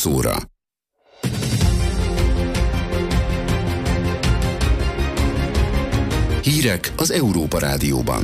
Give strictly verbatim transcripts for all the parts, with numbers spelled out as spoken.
óra. Hírek az Európa Rádióban.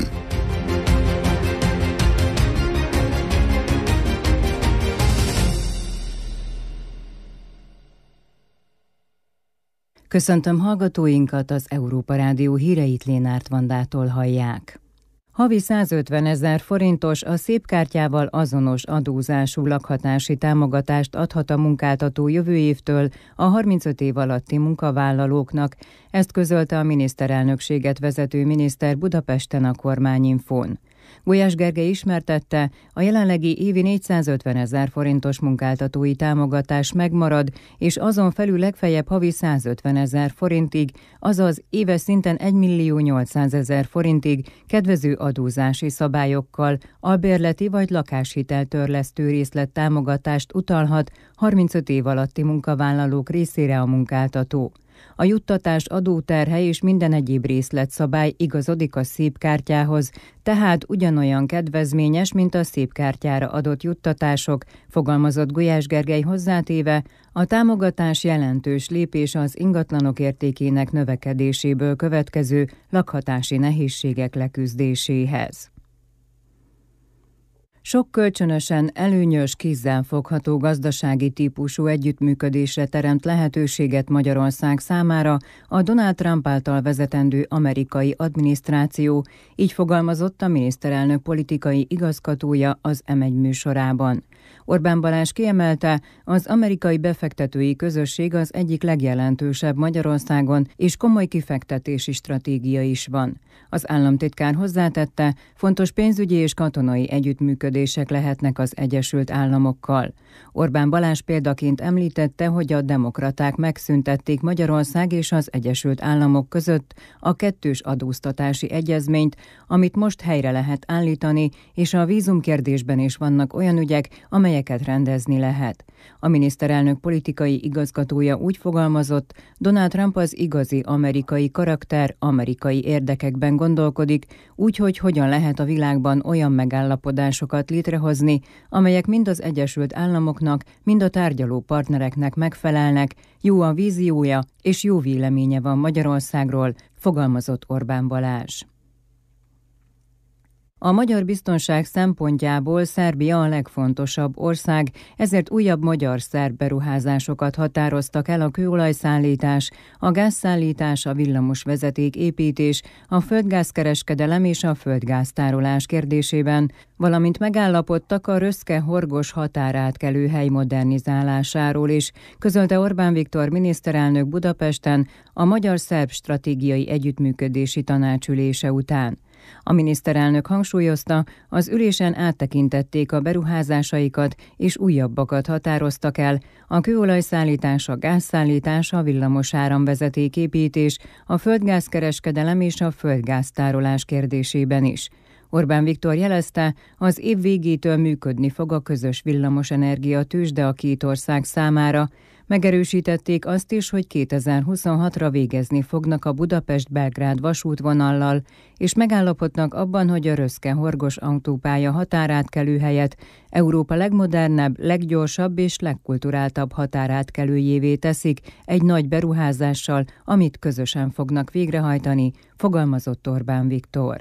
Köszöntöm hallgatóinkat, az Európa Rádió híreit Lénárt Vandától hallják. Havi százötven ezer forintos, a szépkártyával azonos adózású lakhatási támogatást adhat a munkáltató jövő évtől a harmincöt év alatti munkavállalóknak, ezt közölte a miniszterelnökséget vezető miniszter Budapesten a Kormányinfón. Gulyás Gergely ismertette, a jelenlegi évi négyszázötven ezer forintos munkáltatói támogatás megmarad, és azon felül legfeljebb havi százötven ezer forintig, azaz éves szinten egymillió nyolcszázezer forintig kedvező adózási szabályokkal albérleti vagy lakáshiteltörlesztő részlettámogatást utalhat harmincöt év alatti munkavállalók részére a munkáltató. A juttatás adóterhe és minden egyéb részletszabály igazodik a szépkártyához, tehát ugyanolyan kedvezményes, mint a szépkártyára adott juttatások, fogalmazott Gulyás Gergely hozzátéve, a támogatás jelentős lépés az ingatlanok értékének növekedéséből következő lakhatási nehézségek leküzdéséhez. Sok kölcsönösen előnyös, kézzelfogható gazdasági típusú együttműködésre teremt lehetőséget Magyarország számára a Donald Trump által vezetendő amerikai adminisztráció, így fogalmazott a miniszterelnök politikai igazgatója az em egy műsorában. Orbán Balázs kiemelte, az amerikai befektetői közösség az egyik legjelentősebb Magyarországon, és komoly kifektetési stratégia is van. Az államtitkár hozzátette, fontos pénzügyi és katonai együttműködések lehetnek az Egyesült Államokkal. Orbán Balázs példaként említette, hogy a demokraták megszüntették Magyarország és az Egyesült Államok között a kettős adóztatási egyezményt, amit most helyre lehet állítani, és a vízumkérdésben is vannak olyan ügyek, amelyeket rendezni lehet. A miniszterelnök politikai igazgatója úgy fogalmazott, Donald Trump az igazi amerikai karakter, amerikai érdekekben gondolkodik, úgyhogy hogyan lehet a világban olyan megállapodásokat létrehozni, amelyek mind az Egyesült Államoknak, mind a tárgyaló partnereknek megfelelnek, jó a víziója és jó véleménye van Magyarországról, fogalmazott Orbán Balázs. A magyar biztonság szempontjából Szerbia a legfontosabb ország, ezért újabb magyar-szerb beruházásokat határoztak el a kőolajszállítás, a gázszállítás, a villamosvezeték építés, a földgázkereskedelem és a földgáztárolás kérdésében, valamint megállapodtak a Röszke-Horgos határátkelőhely modernizálásáról is, közölte Orbán Viktor miniszterelnök Budapesten a Magyar-Szerb Stratégiai Együttműködési Tanácsülése után. A miniszterelnök hangsúlyozta, az ülésen áttekintették a beruházásaikat és újabbakat határoztak el, a kőolajszállítás, a gázszállítás, a villamosáramvezeték építés, a földgázkereskedelem és a földgáztárolás kérdésében is. Orbán Viktor jelezte, az év végétől működni fog a közös villamosenergia tőzsde a két ország számára. Megerősítették azt is, hogy kétezer-huszonhatra végezni fognak a Budapest-Belgrád vasútvonallal, és megállapodnak abban, hogy a Röszke-Horgos autópálya határátkelőhelyet Európa legmodernebb, leggyorsabb és legkulturáltabb határátkelőjévé teszik egy nagy beruházással, amit közösen fognak végrehajtani, fogalmazott Orbán Viktor.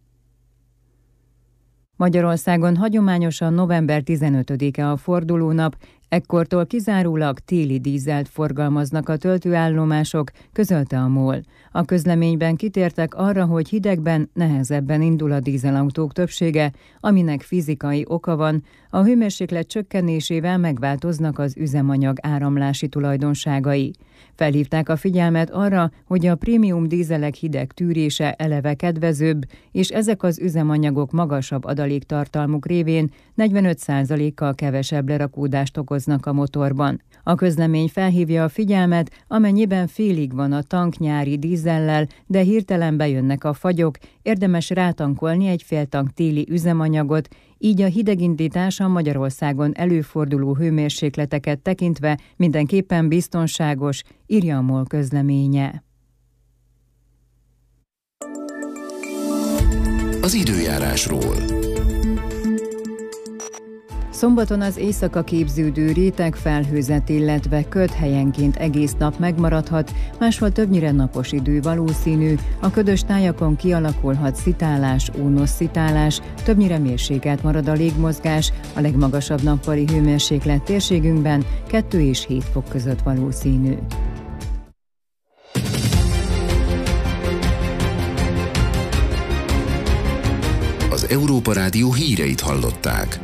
Magyarországon hagyományosan november tizenötödike a fordulónap, ekkortól kizárólag téli dízelt forgalmaznak a töltőállomások, közölte a MOL. A közleményben kitértek arra, hogy hidegben nehezebben indul a dízelautók többsége, aminek fizikai oka van, a hőmérséklet csökkenésével megváltoznak az üzemanyag áramlási tulajdonságai. Felhívták a figyelmet arra, hogy a prémium dízelek hideg tűrése eleve kedvezőbb, és ezek az üzemanyagok magasabb adaléktartalmuk révén negyvenöt százalékkal kevesebb lerakódást okoznak a motorban. A közlemény felhívja a figyelmet, amennyiben félig van a tank nyári dízellel, de hirtelen bejönnek a fagyok, érdemes rátankolni egy fél tank téli üzemanyagot, így a hidegindítás a Magyarországon előforduló hőmérsékleteket tekintve mindenképpen biztonságos, írja a MOL közleménye. Az időjárásról. Szombaton az éjszaka képződő réteg felhőzet, illetve köd helyenként egész nap megmaradhat, máshol többnyire napos idő valószínű, a ködös tájakon kialakulhat szitálás, ónosszitálás, többnyire mérsékelt marad a légmozgás, a legmagasabb nappali hőmérséklet térségünkben kettő és hét fok között valószínű. Az Európa Rádió híreit hallották.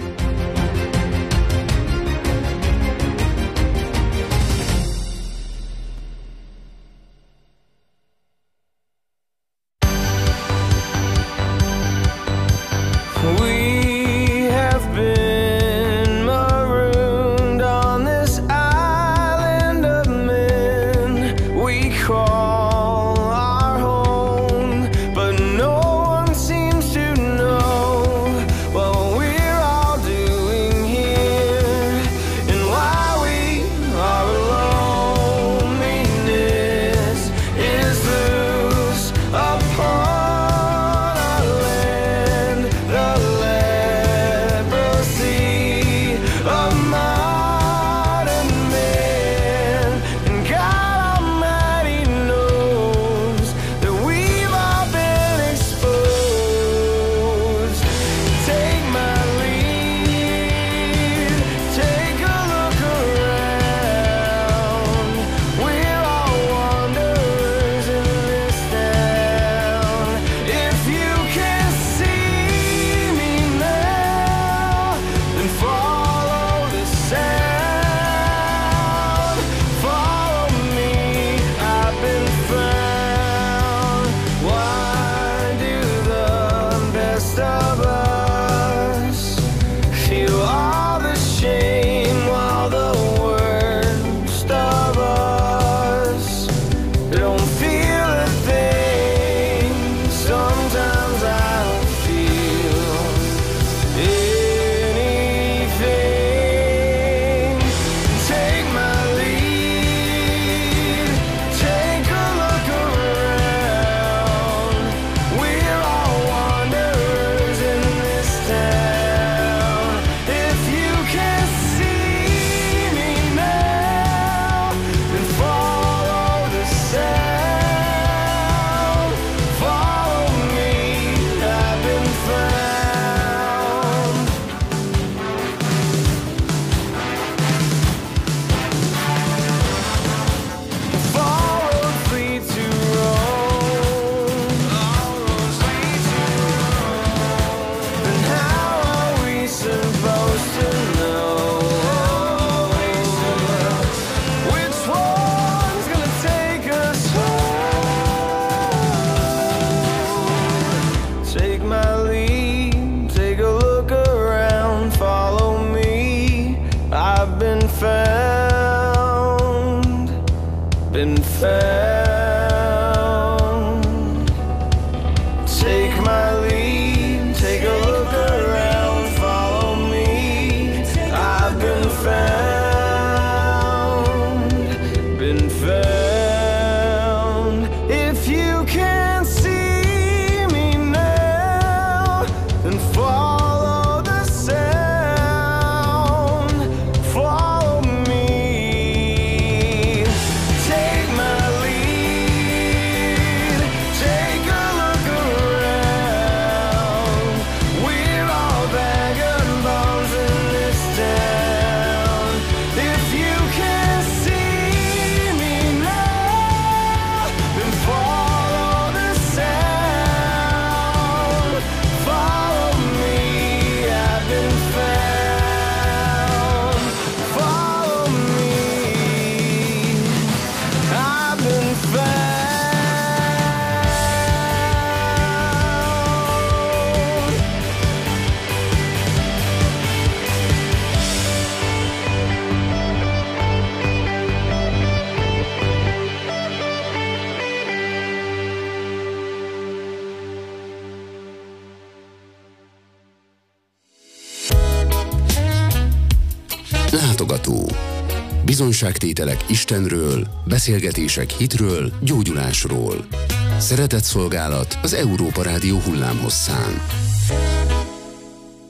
Látogató. Bizonyságtételek Istenről, beszélgetések hitről, gyógyulásról. Szeretetszolgálat az Európa Rádió hullámhosszán.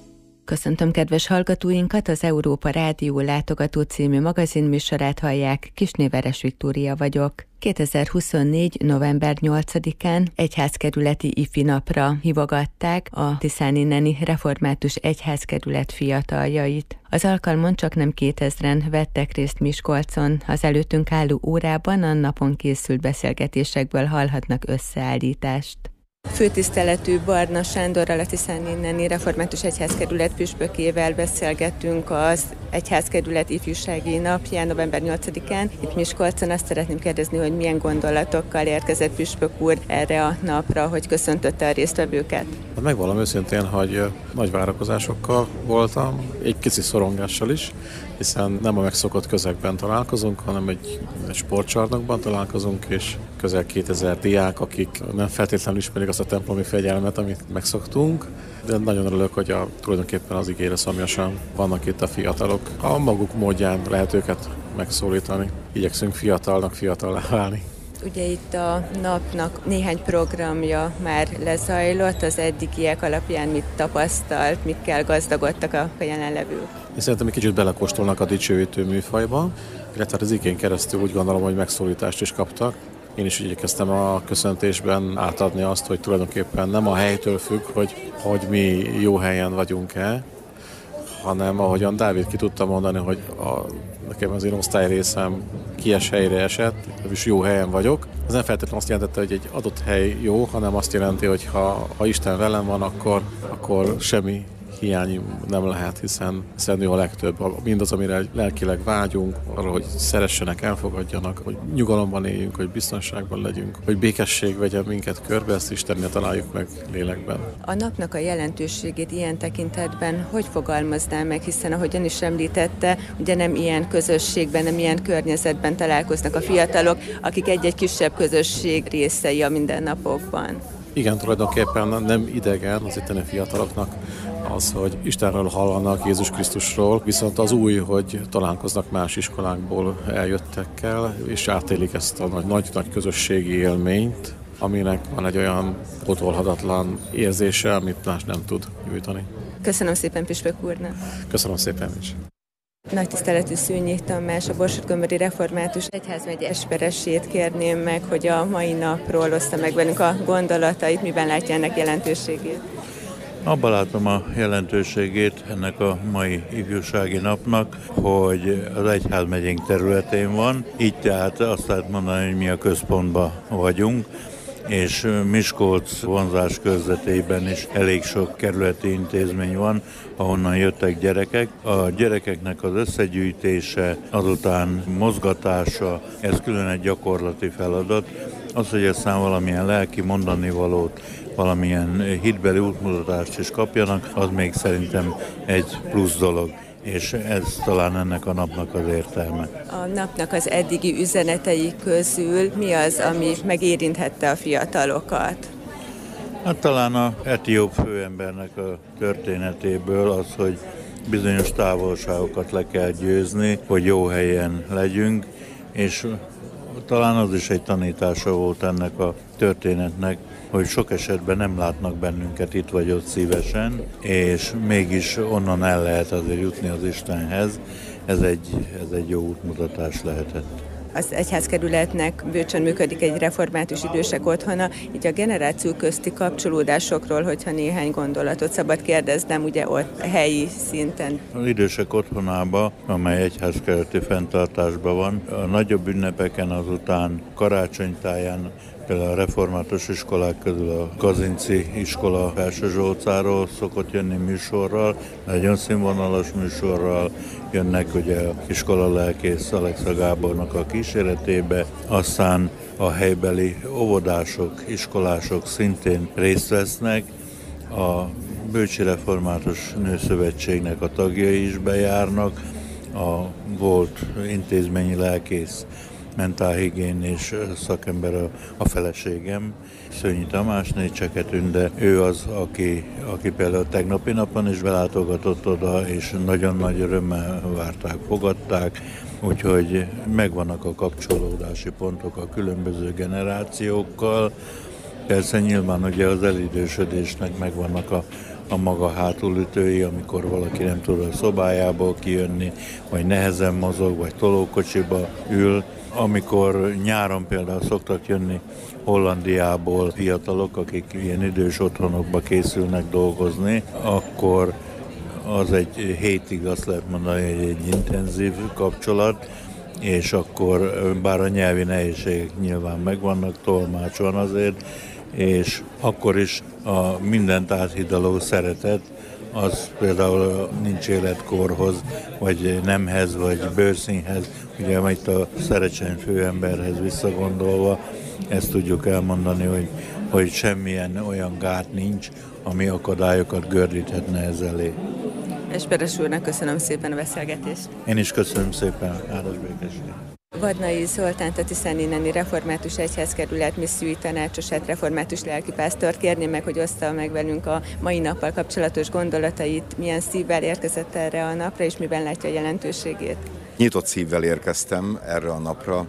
Köszöntöm kedves hallgatóinkat, az Európa Rádió Látogató című magazinműsorát hallják, Kisnéveres Viktória vagyok. kétezer-huszonnégy. november nyolcadikán egyházkerületi ifi napra hívogatták a Tiszáninneni Református Egyházkerület fiataljait. Az alkalmon csak nem kétezren vettek részt Miskolcon. Az előttünk álló órában a napon készült beszélgetésekből hallhatnak összeállítást. Főtiszteletű Barna Sándorral, a Tiszáninneni Református Egyházkerület püspökével beszélgettünk az Egyházkerület ifjúsági napján, november nyolcadikán. Itt Miskolcon azt szeretném kérdezni, hogy milyen gondolatokkal érkezett püspök úr erre a napra, hogy köszöntötte a résztvevőket. Megvallom őszintén, hogy nagy várakozásokkal voltam, egy kicsi szorongással is, hiszen nem a megszokott közegben találkozunk, hanem egy, egy sportcsarnokban találkozunk, és közel kétezer diák, akik nem feltétlenül ismerik azt a templomi fegyelmet, amit megszoktunk, de nagyon örülök, hogy a, tulajdonképpen az ígére szomjasan vannak itt a fiatalok. A maguk módján lehet őket megszólítani. Igyekszünk fiatalnak fiatallá válni. Ugye itt a napnak néhány programja már lezajlott, az eddigiek alapján mit tapasztalt, mikkel gazdagodtak a jelenlevők? Én szerintem egy kicsit belekóstolnak a dicsőítő műfajba, illetve az igén keresztül úgy gondolom, hogy megszólítást is kaptak. Én is igyekeztem a köszöntésben átadni azt, hogy tulajdonképpen nem a helytől függ, hogy, hogy mi jó helyen vagyunk-e, hanem ahogyan Dávid ki tudta mondani, hogy a, nekem az én osztályrészem kies helyre esett, és jó helyen vagyok. Ez nem feltétlenül azt jelentette, hogy egy adott hely jó, hanem azt jelenti, hogy ha, ha Isten velem van, akkor, akkor semmi hiány nem lehet, hiszen, hiszen ő a legtöbb. Mindaz, amire lelkileg vágyunk, arra, hogy szeressenek, elfogadjanak, hogy nyugalomban éljünk, hogy biztonságban legyünk, hogy békesség vegyen minket körbe, ezt Istennél találjuk meg lélekben. A napnak a jelentőségét ilyen tekintetben hogy fogalmazná meg, hiszen ahogyan is említette, ugye nem ilyen közösségben, nem ilyen környezetben találkoznak a fiatalok, akik egy-egy kisebb közösség részei a mindennapokban. Igen, tulajdonképpen nem idegen az itteni fiataloknak az, hogy Istenről hallanak, Jézus Krisztusról, viszont az új, hogy találkoznak más iskolákból eljöttekkel, és átélik ezt a nagy-nagy közösségi élményt, aminek van egy olyan pótolhatatlan érzése, amit más nem tud nyújtani. Köszönöm szépen püspök úrnak! Köszönöm szépen is! Nagy tiszteletű Szűnyi Tamás, a Borsod-Gömböri Református Egyházmegye esperesét kérném meg, hogy a mai napról oszta meg velünk a gondolatait, miben látja ennek jelentőségét. Abban látom a jelentőségét ennek a mai ifjúsági napnak, hogy az egyházmegyénk területén van, így tehát azt lehet mondani, hogy mi a központban vagyunk, és Miskolc vonzás körzetében is elég sok kerületi intézmény van, ahonnan jöttek gyerekek. A gyerekeknek az összegyűjtése, azután mozgatása, ez külön egy gyakorlati feladat. Az, hogy aztán valamilyen lelki mondanivalót, valamilyen hitbeli útmutatást is kapjanak, az még szerintem egy plusz dolog. És ez talán ennek a napnak az értelme. A napnak az eddigi üzenetei közül mi az, ami megérinthette a fiatalokat? Hát talán az etióp főembernek a történetéből az, hogy bizonyos távolságokat le kell győzni, hogy jó helyen legyünk, és talán az is egy tanítása volt ennek a történetnek, hogy sok esetben nem látnak bennünket itt vagy ott szívesen, és mégis onnan el lehet azért jutni az Istenhez. Ez egy, ez egy jó útmutatás lehetett. Az egyházkerületnek bőcsön működik egy református idősek otthona, így a generáció közti kapcsolódásokról, hogyha néhány gondolatot szabad kérdeznem, ugye ott helyi szinten. Az idősek otthonában, amely egyházkerületi fenntartásban van, a nagyobb ünnepeken azután karácsonytáján, például a református iskolák közül a Kazinci iskola Felső Zsolcáról szokott jönni műsorral, nagyon színvonalas műsorral jönnek ugye a iskola lelkész Alexa Gábornak a kíséretébe, aztán a helybeli óvodások, iskolások szintén részt vesznek, a Bőcsi Református Nőszövetségnek a tagjai is bejárnak, a volt intézményi lelkész mentálhigiénés szakember a, a feleségem, Szőnyi Tamásné Cseketűn, de ő az, aki, aki például tegnapi napon is belátogatott oda, és nagyon nagy örömmel várták, fogadták, úgyhogy megvannak a kapcsolódási pontok a különböző generációkkal. Persze nyilván ugye az elidősödésnek megvannak a a maga hátulütői, amikor valaki nem tud a szobájából kijönni, vagy nehezen mozog, vagy tolókocsiba ül. Amikor nyáron például szoktak jönni Hollandiából fiatalok, akik ilyen idős otthonokba készülnek dolgozni, akkor az egy hétig azt lehet mondani, hogy egy intenzív kapcsolat, és akkor bár a nyelvi nehézségek nyilván megvannak, tolmács van azért, és akkor is a mindent áthidaló szeretet, az például nincs életkorhoz, vagy nemhez, vagy bőrszínhez, ugye itt a Szerecsen főemberhez visszagondolva, ezt tudjuk elmondani, hogy, hogy semmilyen olyan gát nincs, ami akadályokat gördíthetne ez elé. Esperes úrnak köszönöm szépen a beszélgetést. Én is köszönöm szépen, áldás békesség. Vadnai Zoltánt, a Tiszanéneni Református Egyházkerület missziói tanácsosát, református lelkipásztort kérném meg, hogy ossza meg velünk a mai nappal kapcsolatos gondolatait, milyen szívvel érkezett erre a napra, és miben látja a jelentőségét. Nyitott szívvel érkeztem erre a napra,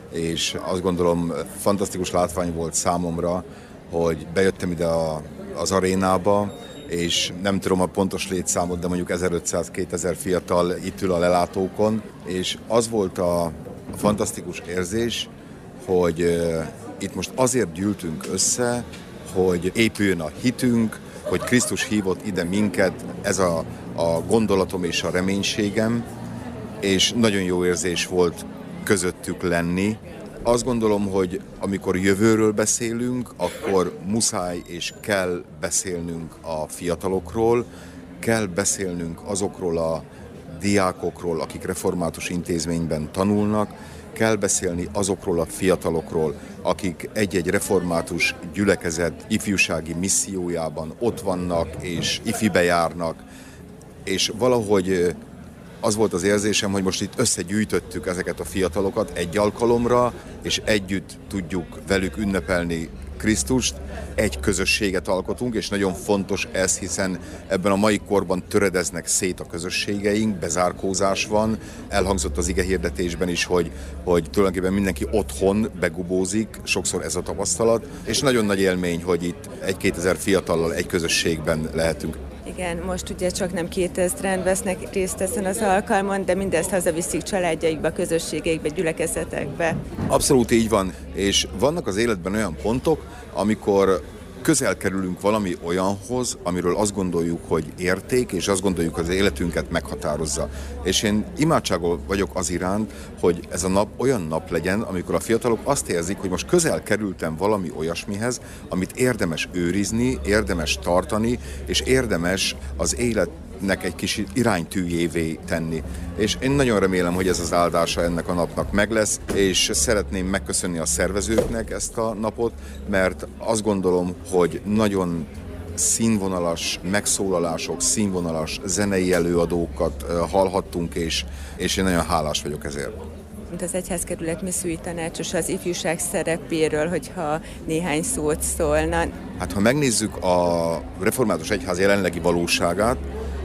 és azt gondolom, fantasztikus látvány volt számomra, hogy bejöttem ide a, az arénába, és nem tudom a pontos létszámot, de mondjuk ezerötszáz-kétezer fiatal itt ül a lelátókon, és az volt a A fantasztikus érzés, hogy uh, itt most azért gyűltünk össze, hogy épüljön a hitünk, hogy Krisztus hívott ide minket, ez a, a gondolatom és a reménységem, és nagyon jó érzés volt közöttük lenni. Azt gondolom, hogy amikor jövőről beszélünk, akkor muszáj és kell beszélnünk a fiatalokról, kell beszélnünk azokról a diákokról, akik református intézményben tanulnak, kell beszélni azokról a fiatalokról, akik egy-egy református gyülekezet ifjúsági missziójában ott vannak és ifibe járnak, és valahogy az volt az érzésem, hogy most itt összegyűjtöttük ezeket a fiatalokat egy alkalomra, és együtt tudjuk velük ünnepelni Krisztust, egy közösséget alkotunk, és nagyon fontos ez, hiszen ebben a mai korban töredeznek szét a közösségeink, bezárkózás van, elhangzott az igehirdetésben is, hogy, hogy tulajdonképpen mindenki otthon begubózik, sokszor ez a tapasztalat, és nagyon nagy élmény, hogy itt egy-kétezer fiatallal egy közösségben lehetünk. Igen, most ugye csak nem kétezren vesznek részt ezen az alkalmon, de mindezt hazaviszik családjaikba, közösségeikbe, gyülekezetekbe. Abszolút így van, és vannak az életben olyan pontok, amikor közel kerülünk valami olyanhoz, amiről azt gondoljuk, hogy érték, és azt gondoljuk, hogy az életünket meghatározza. És én imádságol vagyok az iránt, hogy ez a nap olyan nap legyen, amikor a fiatalok azt érzik, hogy most közel kerültem valami olyasmihez, amit érdemes őrizni, érdemes tartani, és érdemes az élet nek egy kis iránytűjévé tenni. És én nagyon remélem, hogy ez az áldása ennek a napnak meg lesz, és szeretném megköszönni a szervezőknek ezt a napot, mert azt gondolom, hogy nagyon színvonalas megszólalások, színvonalas zenei előadókat hallhattunk, és, és én nagyon hálás vagyok ezért. Mint az Egyházkerület missziói tanácsos, az ifjúság szerepéről, hogyha néhány szót szólna. Hát ha megnézzük a református egyház jelenlegi valóságát,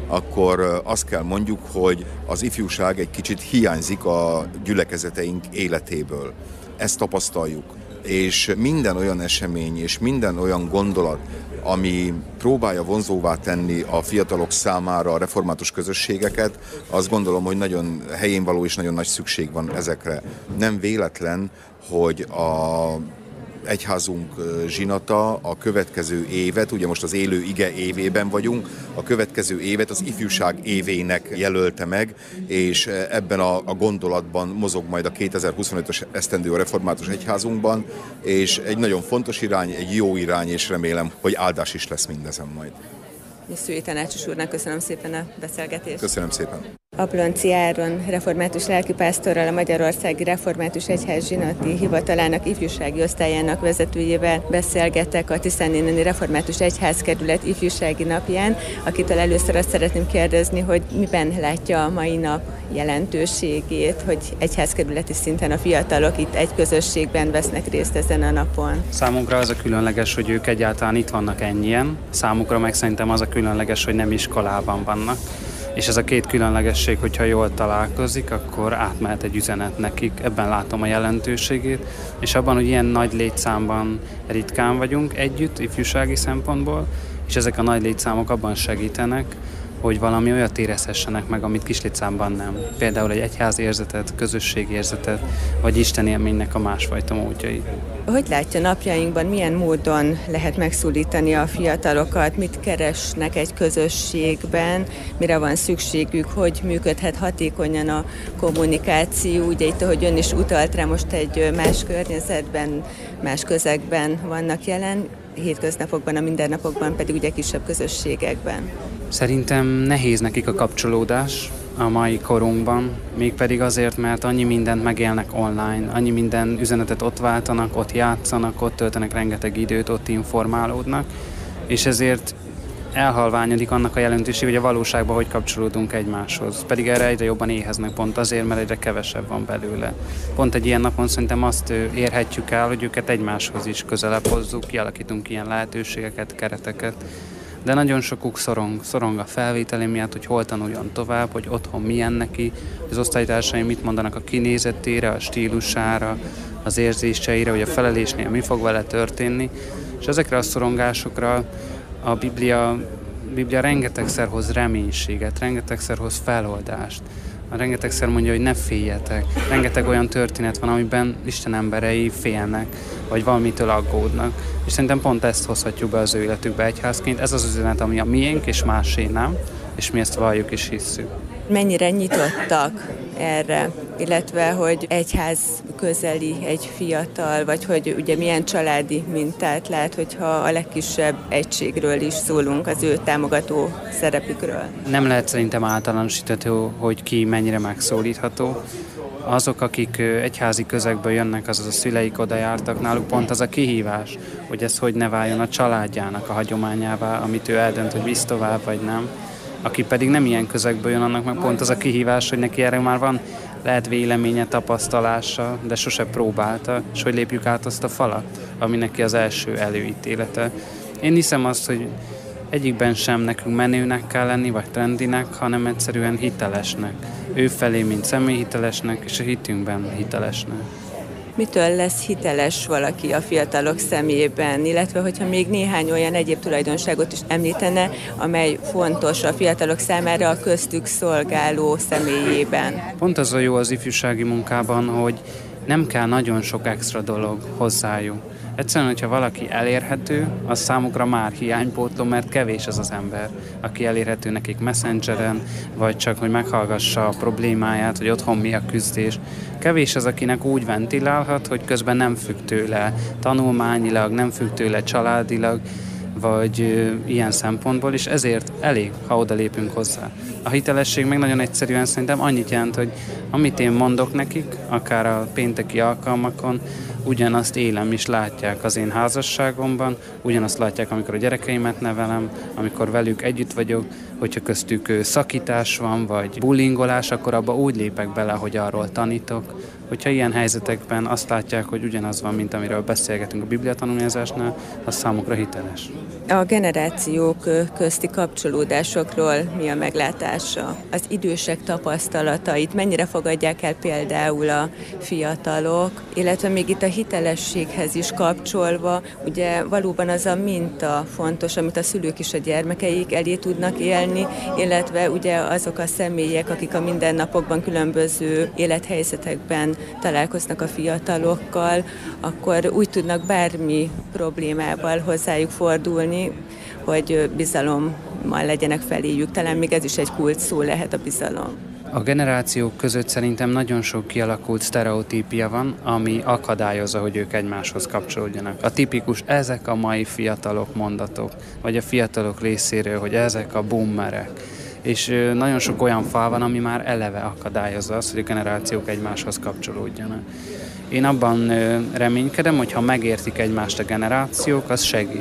akkor azt kell mondjuk, hogy az ifjúság egy kicsit hiányzik a gyülekezeteink életéből. Ezt tapasztaljuk. És minden olyan esemény és minden olyan gondolat, ami próbálja vonzóvá tenni a fiatalok számára a református közösségeket, azt gondolom, hogy nagyon helyénvaló és nagyon nagy szükség van ezekre. Nem véletlen, hogy a egyházunk zsinata a következő évet, ugye most az élő ige évében vagyunk, a következő évet az ifjúság évének jelölte meg, és ebben a, a gondolatban mozog majd a kétezer-huszonötös esztendő a református egyházunkban, és egy nagyon fontos irány, egy jó irány, és remélem, hogy áldás is lesz mindezen majd. Missziói tanácsos úrnak köszönöm szépen a beszélgetést. Köszönöm szépen. Ablonczy Áron református lelkipásztorral, a Magyarországi Református Egyház zsinati hivatalának ifjúsági osztályának vezetőjével beszélgetek a Tiszanéneni Református Egyházkerület ifjúsági napján, akitől először azt szeretném kérdezni, hogy miben látja a mai nap jelentőségét, hogy egyházkerületi szinten a fiatalok itt egy közösségben vesznek részt ezen a napon. Számunkra az a különleges, hogy ők egyáltalán itt vannak ennyien, számukra meg szerintem az a különleges, hogy nem iskolában vannak. és ez a két különlegesség, hogyha jól találkozik, akkor átmehet egy üzenet nekik, ebben látom a jelentőségét, és abban, hogy ilyen nagy létszámban ritkán vagyunk együtt, ifjúsági szempontból, és ezek a nagy létszámok abban segítenek, hogy valami olyat érezhessenek meg, amit kis létszámban nem. Például egy egyház érzetet, közösség érzetet, vagy Isten élménynek a másfajta módjait. Hogy látja napjainkban, milyen módon lehet megszólítani a fiatalokat, mit keresnek egy közösségben, mire van szükségük, hogy működhet hatékonyan a kommunikáció, ugye itt, ahogy ön is utalt rá, most egy más környezetben, más közegben vannak jelen, hétköznapokban, a mindennapokban pedig ugye kisebb közösségekben. Szerintem nehéz nekik a kapcsolódás a mai korunkban, mégpedig azért, mert annyi mindent megélnek online, annyi minden üzenetet ott váltanak, ott játszanak, ott töltenek rengeteg időt, ott informálódnak, és ezért elhalványodik annak a jelentőség, hogy a valóságban hogy kapcsolódunk egymáshoz. Pedig erre egyre jobban éheznek pont azért, mert egyre kevesebb van belőle. Pont egy ilyen napon szerintem azt érhetjük el, hogy őket egymáshoz is közelebb hozzuk, kialakítunk ilyen lehetőségeket, kereteket. De nagyon sokuk szorong, szorong a felvételi miatt, hogy hol tanuljon tovább, hogy otthon milyen neki, az osztálytársaim mit mondanak a kinézetére, a stílusára, az érzéseire, hogy a felelésnél mi fog vele történni. És ezekre a szorongásokra a Biblia, Biblia rengetegszer hoz reménységet, rengetegszer hoz feloldást. Rengetegszer mondja, hogy ne féljetek. Rengeteg olyan történet van, amiben Isten emberei félnek, vagy valamitől aggódnak. És szerintem pont ezt hozhatjuk be az ő életükbe egyházként. Ez az üzenet, ami a miénk, és másé nem, és mi ezt valljuk és hisszük. Mennyire nyitottak erre, illetve hogy egyház közeli egy fiatal, vagy hogy ugye milyen családi mintát lát, hogyha a legkisebb egységről is szólunk, az ő támogató szerepükről. Nem lehet szerintem általánosítható, hogy ki mennyire megszólítható. Azok, akik egyházi közegből jönnek, azaz a szüleik oda jártak, náluk pont az a kihívás, hogy ez hogy ne váljon a családjának a hagyományává, amit ő eldönt, hogy visz tovább, vagy nem. Aki pedig nem ilyen közegből jön, annak meg pont az a kihívás, hogy neki erre már van lehet véleménye, tapasztalása, de sose próbálta, és hogy lépjük át azt a falat, ami neki az első előítélete. Én hiszem azt, hogy egyikben sem nekünk menőnek kell lenni, vagy trendinek, hanem egyszerűen hitelesnek. Ő felé, mint személy hitelesnek, és a hitünkben hitelesnek. Mitől lesz hiteles valaki a fiatalok szemében, illetve hogyha még néhány olyan egyéb tulajdonságot is említene, amely fontos a fiatalok számára a köztük szolgáló személyében. Pont az a jó az ifjúsági munkában, hogy nem kell nagyon sok extra dolog hozzájuk. Egyszerűen, hogyha valaki elérhető, az számukra már hiánypótló, mert kevés az az ember, aki elérhető nekik Messengeren, vagy csak, hogy meghallgassa a problémáját, hogy otthon mi a küzdés. Kevés az, akinek úgy ventilálhat, hogy közben nem függ tőle tanulmányilag, nem függ tőle családilag, vagy ö, ilyen szempontból, és ezért elég, ha odalépünk hozzá. A hitelesség meg nagyon egyszerűen szerintem annyit jelent, hogy amit én mondok nekik, akár a pénteki alkalmakon, ugyanazt élem is látják az én házasságomban, ugyanazt látják, amikor a gyerekeimet nevelem, amikor velük együtt vagyok, hogyha köztük szakítás van, vagy bullyingolás, akkor abba úgy lépek bele, hogy arról tanítok. Hogyha ilyen helyzetekben azt látják, hogy ugyanaz van, mint amiről beszélgetünk a Biblia tanulmányozásnál, az számukra hiteles. A generációk közti kapcsolódásokról mi a meglátása? Az idősek tapasztalatait mennyire fogadják el például a fiatalok, illetve még itt a hitelességhez is kapcsolva, ugye valóban az a minta fontos, amit a szülők is a gyermekeik elé tudnak élni, illetve ugye azok a személyek, akik a mindennapokban különböző élethelyzetekben találkoznak a fiatalokkal, akkor úgy tudnak bármi problémával hozzájuk fordulni, hogy bizalommal legyenek feléjük. Talán még ez is egy kult szó lehet, a bizalom. A generációk között szerintem nagyon sok kialakult sztereotípia van, ami akadályozza, hogy ők egymáshoz kapcsolódjanak. A tipikus ezek a mai fiatalok mondatok, vagy a fiatalok részéről, hogy ezek a boomerek. És nagyon sok olyan fal van, ami már eleve akadályozza azt, hogy a generációk egymáshoz kapcsolódjanak. Én abban reménykedem, hogy ha megértik egymást a generációk, az segít.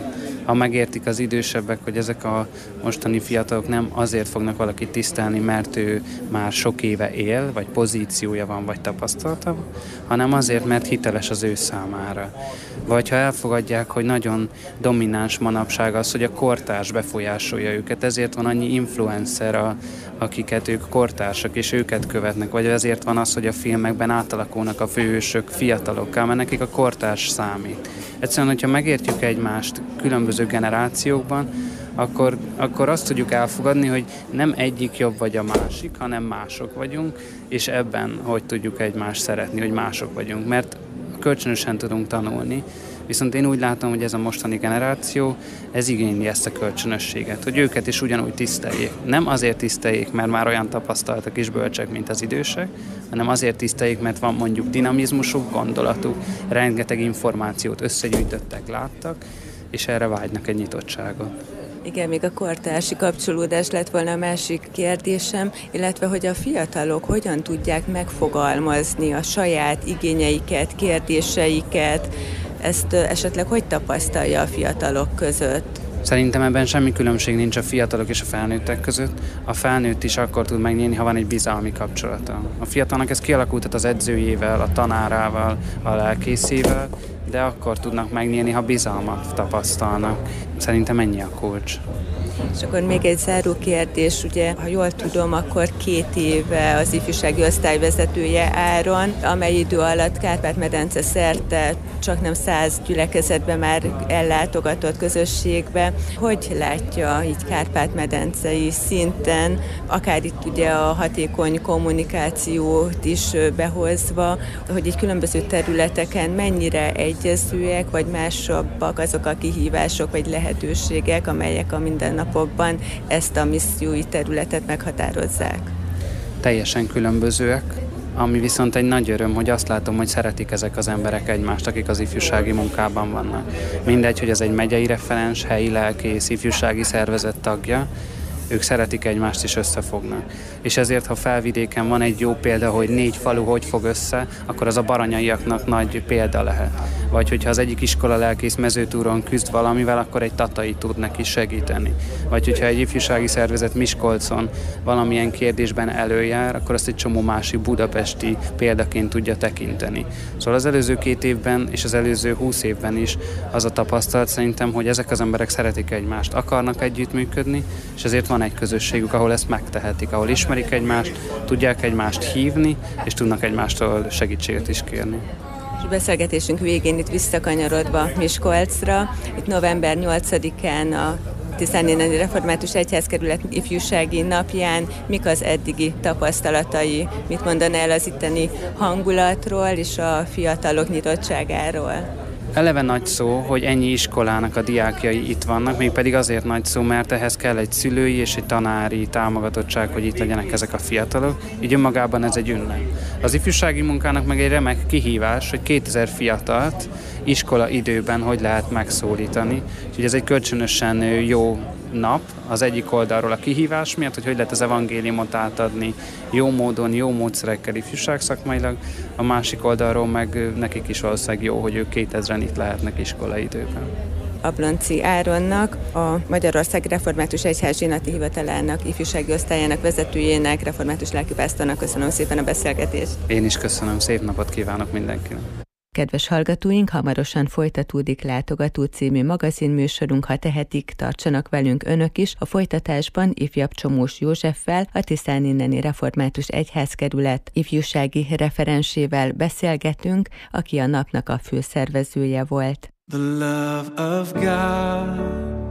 Ha megértik az idősebbek, hogy ezek a mostani fiatalok nem azért fognak valakit tisztelni, mert ő már sok éve él, vagy pozíciója van, vagy tapasztalata, hanem azért, mert hiteles az ő számára. Vagy ha elfogadják, hogy nagyon domináns manapság az, hogy a kortárs befolyásolja őket, ezért van annyi influencer, a, akiket ők kortársak, és őket követnek, vagy ezért van az, hogy a filmekben átalakulnak a főhősök fiatalokká, mert nekik a kortárs számít. Egyszerűen, hogyha megértjük egymást különböző generációkban, akkor, akkor azt tudjuk elfogadni, hogy nem egyik jobb vagy a másik, hanem mások vagyunk, és ebben hogy tudjuk egymást szeretni, hogy mások vagyunk, mert kölcsönösen tudunk tanulni. Viszont én úgy látom, hogy ez a mostani generáció, ez igényli ezt a kölcsönösséget, hogy őket is ugyanúgy tiszteljék. Nem azért tiszteljék, mert már olyan tapasztaltak és bölcsek, mint az idősek, hanem azért tiszteljék, mert van mondjuk dinamizmusuk, gondolatuk, rengeteg információt összegyűjtöttek, láttak, és erre vágynak egy nyitottságot. Igen, még a kortársi kapcsolódás lett volna a másik kérdésem, illetve hogy a fiatalok hogyan tudják megfogalmazni a saját igényeiket, kérdéseiket, ezt esetleg hogy tapasztalja a fiatalok között? Szerintem ebben semmi különbség nincs a fiatalok és a felnőttek között. A felnőtt is akkor tud megnyílni, ha van egy bizalmi kapcsolata. A fiatalnak ez kialakultat az edzőjével, a tanárával, a lelkészével, de akkor tudnak megnyílni, ha bizalmat tapasztalnak. Szerintem ennyi a kulcs. És akkor még egy záró kérdés, ugye, ha jól tudom, akkor két éve az ifjúsági osztályvezetője Áron, amely idő alatt Kárpát-medence szerte csak nem száz gyülekezetbe már ellátogatott közösségbe. Hogy látja így Kárpát-medencei szinten, akár itt ugye a hatékony kommunikációt is behozva, hogy így különböző területeken mennyire egyezőek, vagy másabbak azok a kihívások, vagy lehetőségek, amelyek a mindennapokban ezt a missziói területet meghatározzák? Teljesen különbözőek, ami viszont egy nagy öröm, hogy azt látom, hogy szeretik ezek az emberek egymást, akik az ifjúsági munkában vannak. Mindegy, hogy ez egy megyei referens, helyi lelkész, ifjúsági szervezet tagja, ők szeretik egymást és összefognak. És ezért, ha felvidéken van egy jó példa, hogy négy falu hogy fog össze, akkor az a baranyaiaknak nagy példa lehet. Vagy hogyha az egyik iskola lelkész Mezőtúron küzd valamivel, akkor egy tatai tud neki segíteni. Vagy hogyha egy ifjúsági szervezet Miskolcon valamilyen kérdésben előjár, akkor azt egy csomó másik budapesti példaként tudja tekinteni. Szóval az előző két évben és az előző húsz évben is az a tapasztalat szerintem, hogy ezek az emberek szeretik egymást, akarnak együttműködni, és ezért van egy közösségük, ahol ezt megtehetik, ahol ismerik egymást, tudják egymást hívni, és tudnak egymástól segítséget is kérni. A beszélgetésünk végén itt visszakanyarodva Miskolcra, itt november nyolcadikán a Tiszáninneni Református Egyházkerület ifjúsági napján mik az eddigi tapasztalatai, mit mondaná el az itteni hangulatról és a fiatalok nyitottságáról? Eleve nagy szó, hogy ennyi iskolának a diákjai itt vannak, mégpedig azért nagy szó, mert ehhez kell egy szülői és egy tanári támogatottság, hogy itt legyenek ezek a fiatalok. Így önmagában ez egy ünnep. Az ifjúsági munkának meg egy remek kihívás, hogy kétezer fiatalt iskola időben hogy lehet megszólítani. Úgyhogy ez egy kölcsönösen jó nap, az egyik oldalról a kihívás miatt, hogy hogy lehet az evangéliumot átadni jó módon, jó módszerekkel ifjúságszakmailag, a másik oldalról meg nekik is valószínűleg jó, hogy ők kétezren itt lehetnek iskolai időben. Ablonczy Áronnak, a Magyarország Református Egyház zsinati hivatalának, ifjúsági osztályának vezetőjének, református lelkipásztornak köszönöm szépen a beszélgetést. Én is köszönöm, szép napot kívánok mindenkinek. Kedves hallgatóink, hamarosan folytatódik Látogató című magazinműsorunk, ha tehetik, tartsanak velünk önök is. A folytatásban ifjabb Csomós Józseffel, a Tiszáninneni Református Egyházkerület ifjúsági referensével beszélgetünk, aki a napnak a főszervezője volt. The love of God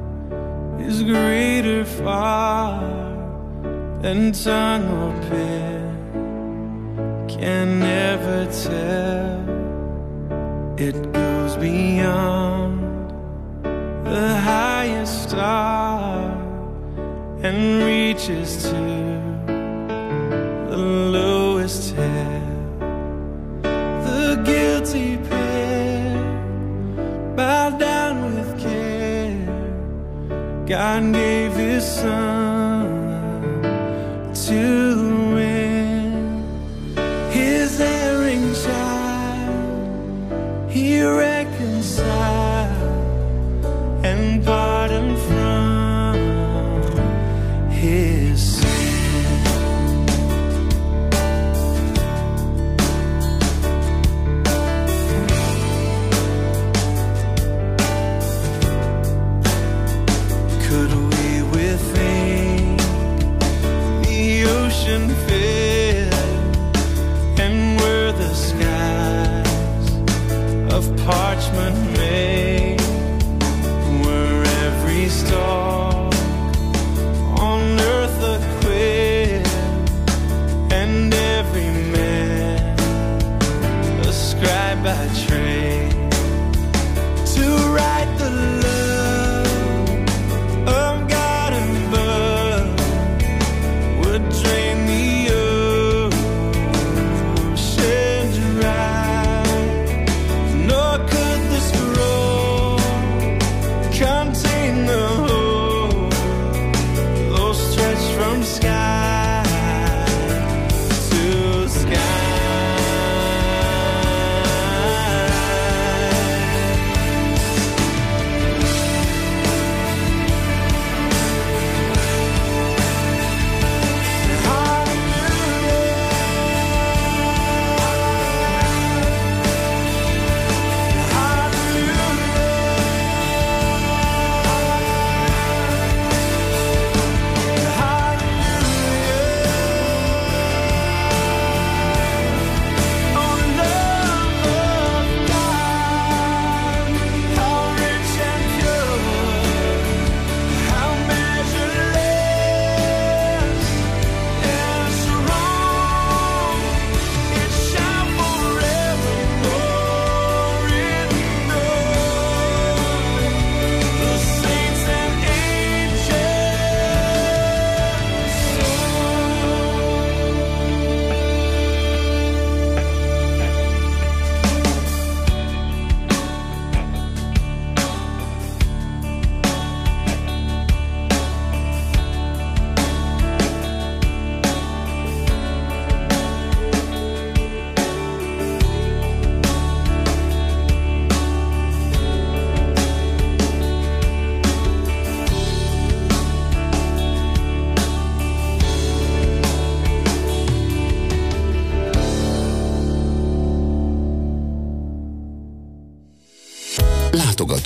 is greater far than tongue or pen can never tell. It goes beyond the highest star and reaches to the lowest hell. The guilty pair bow down with care. God gave His Son to win His erring child. He reconciled and pardoned.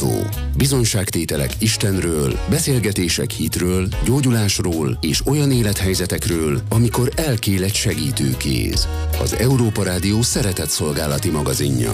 látogató. Bizonyságtételek Istenről, beszélgetések hitről, gyógyulásról és olyan élethelyzetekről, amikor elkél egy segítőkéz. Az Európa Rádió szeretetszolgálati magazinja.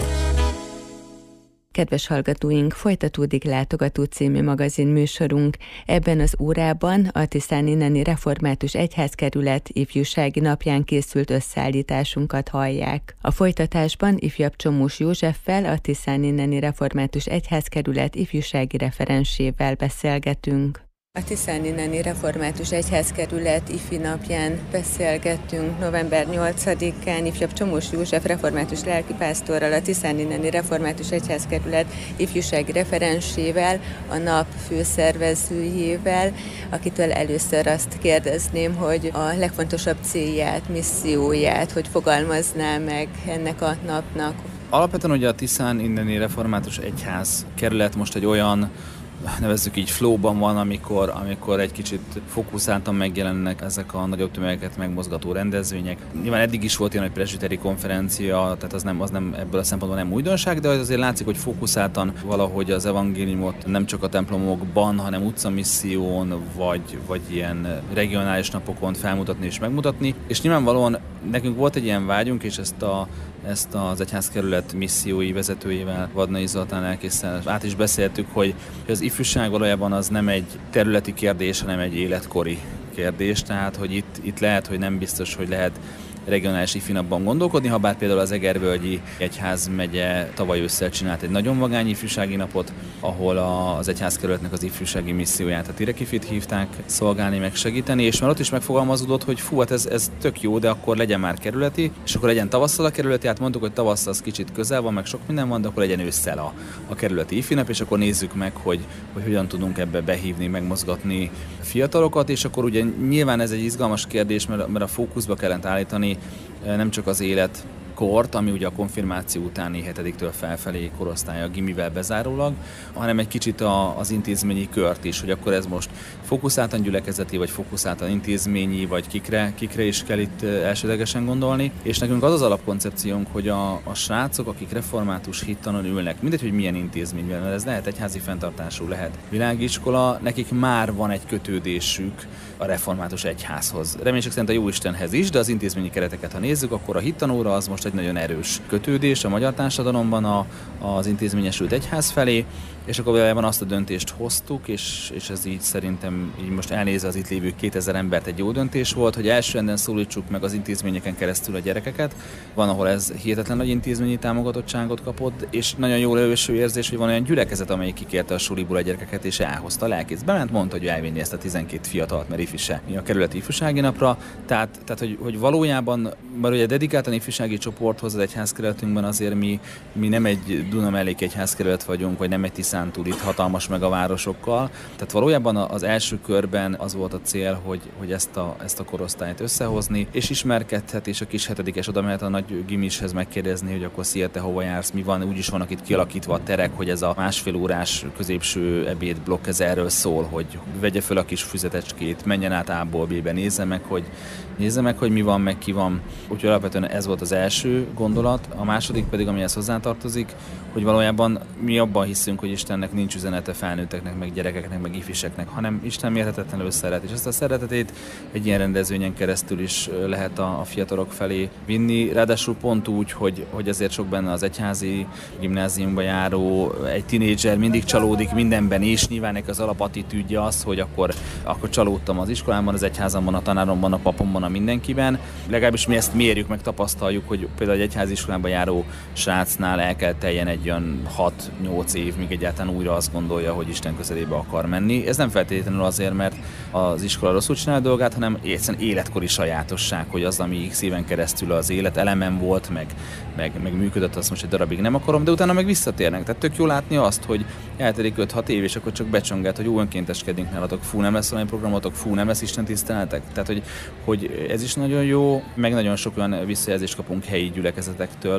Kedves hallgatóink, folytatódik Látogató című magazin műsorunk. Ebben az órában a Tiszáni Neni Református Egyházkerület ifjúsági napján készült összeállításunkat hallják. A folytatásban ifjabb Csomós Józseffel, a Tiszáni Neni Református Egyházkerület ifjúsági referensével beszélgetünk. A Tiszáni Neni Református Egyházkerület ifi napján beszélgettünk november nyolcadikán ifjabb Csomós József református lelkipásztorral, a Tiszáni Neni Református Egyházkerület ifjúsági referensével, a nap főszervezőjével, akitől először azt kérdezném, hogy a legfontosabb célját, misszióját, hogy fogalmazná meg ennek a napnak. Alapvetően ugye a Tiszáni Neni Református Egyházkerület most egy olyan, nevezzük így, flowban van, amikor, amikor egy kicsit fókuszáltan megjelennek ezek a nagyobb tömegeket megmozgató rendezvények. Nyilván eddig is volt ilyen, hogy presbiteri konferencia, tehát az nem, az nem ebből a szempontból nem újdonság, de azért látszik, hogy fókuszáltan valahogy az evangéliumot nem csak a templomokban, hanem utcamisszión, vagy, vagy ilyen regionális napokon felmutatni és megmutatni. És nyilvánvalóan nekünk volt egy ilyen vágyunk, és ezt a ezt az egyházkerület missziói vezetőjével, Vadnai Zoltán lelkésszel át is beszéltük, hogy az ifjúság valójában az nem egy területi kérdés, hanem egy életkori kérdés, tehát hogy itt, itt lehet, hogy nem biztos, hogy lehet regionális ifinapban gondolkodni, ha bár például az Egervölgyi Egyházmegye tavaly ősszel csinált egy nagyon vagány ifjúsági napot, ahol az egyházkerületnek az ifjúsági misszióját, a Tirekifit hívták szolgálni, meg segíteni, és már ott is megfogalmazódott, hogy fú, hát ez, ez tök jó, de akkor legyen már kerületi, és akkor legyen tavasszal a kerületi, hát mondtuk, hogy tavasszal az kicsit közel van, meg sok minden van, de akkor legyen ősszel a, a kerületi ifinap, és akkor nézzük meg, hogy, hogy hogyan tudunk ebbe behívni, megmozgatni fiatalokat, és akkor ugye nyilván ez egy izgalmas kérdés, mert, mert a fókuszba kellett állítani nem csak az életkort, ami ugye a konfirmáció utáni hetediktől felfelé korosztálya a gimivel bezárólag, hanem egy kicsit a, az intézményi kört is, hogy akkor ez most fókuszáltan gyülekezeti, vagy fókuszáltan intézményi, vagy kikre, kikre is kell itt elsődlegesen gondolni. És nekünk az az alapkoncepciónk, hogy a, a srácok, akik református hittanon ülnek, mindegy, hogy milyen intézményben, mert ez lehet egyházi fenntartású, lehet világiskola, nekik már van egy kötődésük a református egyházhoz. Reménység szerint a Jóistenhez is, de az intézményi kereteket, ha nézzük, akkor a hittanóra az most egy nagyon erős kötődés a magyar társadalomban a, az intézményesült egyház felé, és akkor valójában azt a döntést hoztuk, és, és ez így szerintem így most elnézve az itt lévő kétezer embert egy jó döntés volt, hogy elsőrendben szólítsuk meg az intézményeken keresztül a gyerekeket. Van, ahol ez hihetetlen nagy intézményi támogatottságot kapott, és nagyon jól előső érzés, hogy van olyan gyülekezet, amelyik kikérte a suliból a gyerekeket, és elhozta a lelkész. Bement, mondta, hogy elvinni ezt a tizenkét fiatalt, mert ifise a kerületi ifjúsági napra. Tehát, tehát hogy, hogy valójában, mert ugye dedikáltan ifjúsági csoporthoz az egyházkerületünkben azért mi, mi nem egy Duna mellék egyházkerület vagyunk, vagy nem egy Tiszántúl itt hatalmas meg a városokkal. Tehát valójában az első körben az volt a cél, hogy, hogy ezt, a, ezt a korosztályt összehozni, és ismerkedhet, és a kis hetedikes oda mehet a nagy gimishez megkérdezni, hogy akkor szia, te hova jársz, mi van, úgyis vannak itt kialakítva a terek, hogy ez a másfél órás középső ebédblokk, ez erről szól, hogy vegye föl a kis füzetecskét, menjen át A-ból B-be, nézze meg, hogy nézze meg, hogy mi van, meg ki van. Úgyhogy alapvetően ez volt az első gondolat, a második pedig, amihez hozzátartozik, hogy valójában mi abban hiszünk, hogy Istennek nincs üzenete felnőtteknek, meg gyerekeknek, meg ifiseknek, hanem Isten mérhetetlenül szeret, és ezt a szeretetét egy ilyen rendezvényen keresztül is lehet a, a fiatalok felé vinni, ráadásul pont úgy, hogy, hogy azért sok benne az egyházi gimnáziumba járó, egy tinédzser mindig csalódik mindenben, és nyilván neki az alapattitűdje az, hogy akkor, akkor csalódtam az iskolámban, az egyházamban, a tanáromban, a papomban, a mindenkiben. Legalábbis mi ezt mérjük, meg tapasztaljuk, hogy például egy egyházi iskolába járó srácnál el kell teljen egy olyan hat-nyolc év, míg egyáltalán újra azt gondolja, hogy Isten közelébe akar menni. Ez nem feltétlenül azért, mert az iskola rosszul csinál a dolgát, hanem egyszerűen életkori sajátosság, hogy az, ami x éven keresztül az élet elemen volt, meg, meg, meg működött, azt most egy darabig nem akarom, de utána meg visszatérnek. Tehát tök jó látni azt, hogy eltelik öt-hat év, és akkor csak becsongát, hogy jó, önkénteskedünk nálatok, fú, nem lesz olyan programotok, fú, nem lesz Isten tiszteletek. Tehát, hogy, hogy ez is nagyon jó, meg nagyon sok olyan visszajelzést kapunk helyi gyülekezetektől,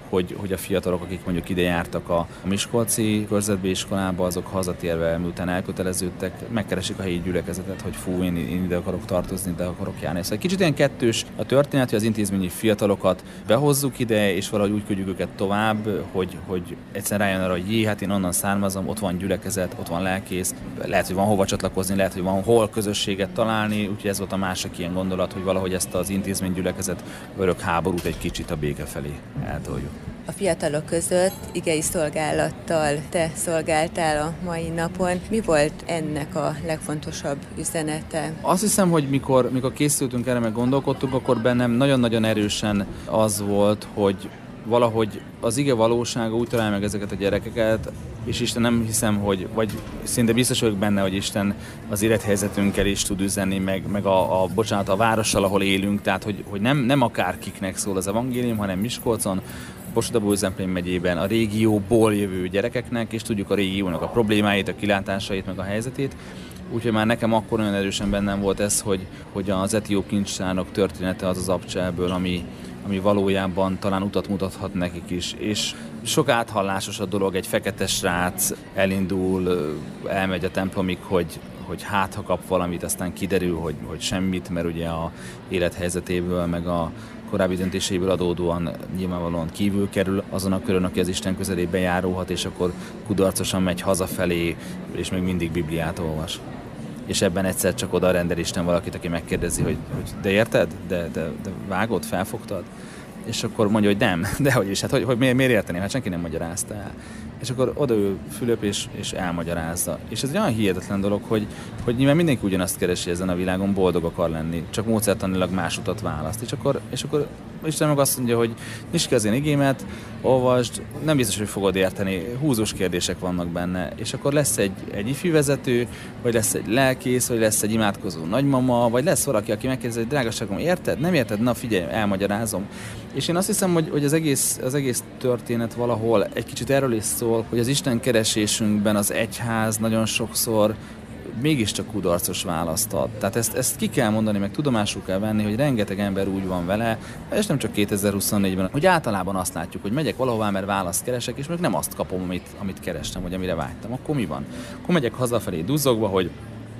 hogy, hogy a fiatalok, akik mondjuk ide jártak a, a miskolci körzetbe iskolába, azok hazatérve, miután elköteleződtek, megkeresik a helyi gyülekezetet, hogy fú, én, én ide akarok tartozni, ide akarok járni. Szóval kicsit ilyen kettős a történet, hogy az intézményi fiatalokat behozzuk ide, és valahogy úgy küldjük őket tovább, hogy, hogy egyszer rájön arra, hogy jé, hát én onnan származom, ott van gyülekezet, ott van lelkész, lehet, hogy van hova csatlakozni, lehet, hogy van hol közösséget találni, úgyhogy ez volt a másik ilyen gondolat, hogy valahogy ezt az intézmény gyülekezet örök háborút egy kicsit a béke felé eltoljuk. A fiatalok között igei szolgálattal te szolgáltál a mai napon. Mi volt ennek a legfontosabb üzenete? Azt hiszem, hogy mikor, mikor készültünk erre, meg gondolkodtunk, akkor bennem nagyon-nagyon erősen az volt, hogy valahogy az ige valósága úgy találja meg ezeket a gyerekeket, és Isten nem hiszem, hogy, vagy szinte biztos vagyok benne, hogy Isten az élethelyzetünkkel is tud üzenni, meg, meg a, a, bocsánat, a várossal, ahol élünk, tehát hogy, hogy nem, nem akárkiknek szól az evangélium, hanem Miskolcon, Borsod-Abaúj-Zemplén megyében a régióból jövő gyerekeknek, és tudjuk a régiónak a problémáit, a kilátásait, meg a helyzetét. Úgyhogy már nekem akkor olyan erősen bennem volt ez, hogy, hogy az etióp kincstárnok története az az abcselből, ami, ami valójában talán utat mutathat nekik is. És sok áthallásos a dolog, egy fekete srác elindul, elmegy a templomig, hogy, hogy hát ha kap valamit, aztán kiderül, hogy, hogy semmit, mert ugye a élethelyzetéből, meg a korábbi döntéséből adódóan nyilvánvalóan kívül kerül azon a körön, aki az Isten közelében járulhat, és akkor kudarcosan megy hazafelé, és még mindig Bibliát olvas. És ebben egyszer csak oda rendel Isten valakit, aki megkérdezi, hogy, hogy de érted? De, de, de vágod? Felfogtad? És akkor mondja, hogy nem. De hogy is, hát hogy, hogy miért, miért érteném? Hát senki nem magyarázta el. És akkor odaül Fülöp és, és elmagyarázza. És ez egy olyan hihetetlen dolog, hogy, hogy nyilván mindenki ugyanazt keresi ezen a világon, boldog akar lenni, csak módszertanilag más utat választ. És akkor, és akkor Isten meg azt mondja, hogy nyisd ki az én igémet, olvasd, nem biztos, hogy fogod érteni, húzós kérdések vannak benne. És akkor lesz egy, egy ifi vezető, vagy lesz egy lelkész, vagy lesz egy imádkozó nagymama, vagy lesz valaki, aki megkérdezi, hogy drágaságom, érted? Nem érted? Na figyelj, elmagyarázom. És én azt hiszem, hogy, hogy az, egész, az egész történet valahol egy kicsit erről is szól, hogy az Isten keresésünkben az egyház nagyon sokszor mégiscsak kudarcos választ ad. Tehát ezt, ezt ki kell mondani, meg tudomásul kell venni, hogy rengeteg ember úgy van vele, és nem csak kétezer-huszonnégyben, hogy általában azt látjuk, hogy megyek valahová, mert választ keresek, és még nem azt kapom, amit, amit kerestem, vagy amire vágytam. Akkor mi van? Akkor megyek hazafelé duzzogva, hogy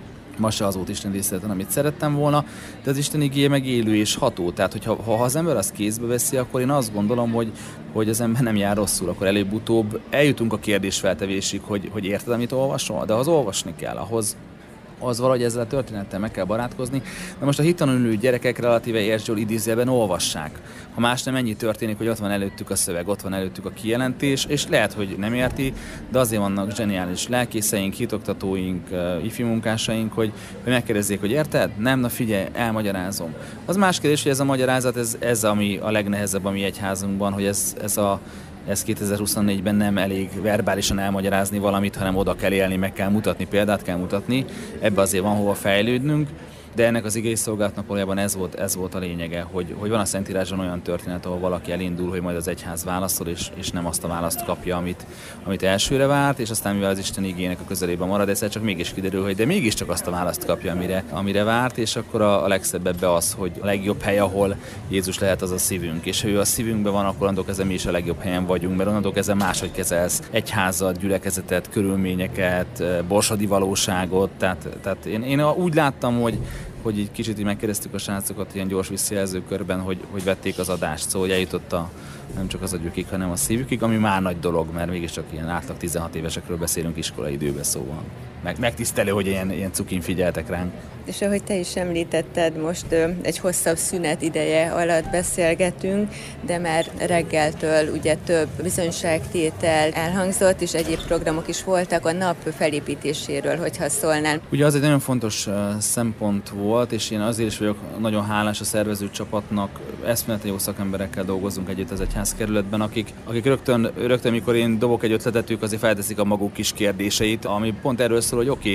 ma se az volt Isten tiszteleten, amit szerettem volna, de az Isten igéje meg élő és ható. Tehát, hogyha ha az ember azt kézbe veszi, akkor én azt gondolom, hogy, hogy az ember nem jár rosszul, akkor előbb-utóbb eljutunk a kérdésfeltevésig, hogy, hogy érted, amit olvasol, de az olvasni kell, ahhoz az valahogy ezzel a történettel meg kell barátkozni. De most a hittalanul gyerekek relatíve értsd idézőjelben olvassák. Ha más nem, ennyi történik, hogy ott van előttük a szöveg, ott van előttük a kijelentés, és lehet, hogy nem érti, de azért vannak zseniális lelkészeink, hitoktatóink, ifi munkásaink, hogy, hogy megkérdezzék, hogy érted? Nem, na figyelj, elmagyarázom. Az más kérdés, hogy ez a magyarázat, ez, ez ami a legnehezebb a mi egyházunkban, hogy ez, ez a Ez kétezer-huszonnégyben nem elég verbálisan elmagyarázni valamit, hanem oda kell élni, meg kell mutatni, példát kell mutatni. Ebbe azért van hova fejlődnünk, de ennek az igei szolgálatnak valójában ez volt, ez volt a lényege, hogy, hogy van a Szentírásban olyan történet, ahol valaki elindul, hogy majd az egyház válaszol, és, és nem azt a választ kapja, amit, amit elsőre várt, és aztán mivel az Isten igének a közelében marad, egyszer csak mégis kiderül, hogy de mégiscsak azt a választ kapja, amire, amire várt, és akkor a, a legszebb ebbe az, hogy a legjobb hely, ahol Jézus lehet, az a szívünk. És ha ő a szívünkben van, akkor onnantól kezdve mi is a legjobb helyen vagyunk, mert onnantól kezdve máshogy kezelsz egyházat, gyülekezetet, körülményeket, borsodi valóságot. Tehát, tehát én, én úgy láttam, hogy hogy így kicsit így megkérdeztük a srácokat ilyen gyors visszajelzőkörben, hogy, hogy vették az adást, szóval hogy eljutott a, nem csak az agyukig, hanem a szívükig, ami már nagy dolog, mert mégiscsak ilyen átlag tizenhat évesekről beszélünk iskolai időben, szóval meg, megtisztelő, hogy ilyen, ilyen cukin figyeltek ránk. És ahogy te is említetted, most egy hosszabb szünet ideje alatt beszélgetünk, de már reggeltől ugye több bizonyságtétel elhangzott, és egyéb programok is voltak a nap felépítéséről, hogyha szólnál. Ugye az egy nagyon fontos szempont volt, és én azért is vagyok nagyon hálás a szervező csapatnak, eszméleti jó szakemberekkel dolgozunk együtt az egyházkerületben, akik, akik rögtön, rögtön, mikor én dobok egy ötletet, ők azért felteszik a maguk kis kérdéseit, ami pont erről szól, hogy oké, okay,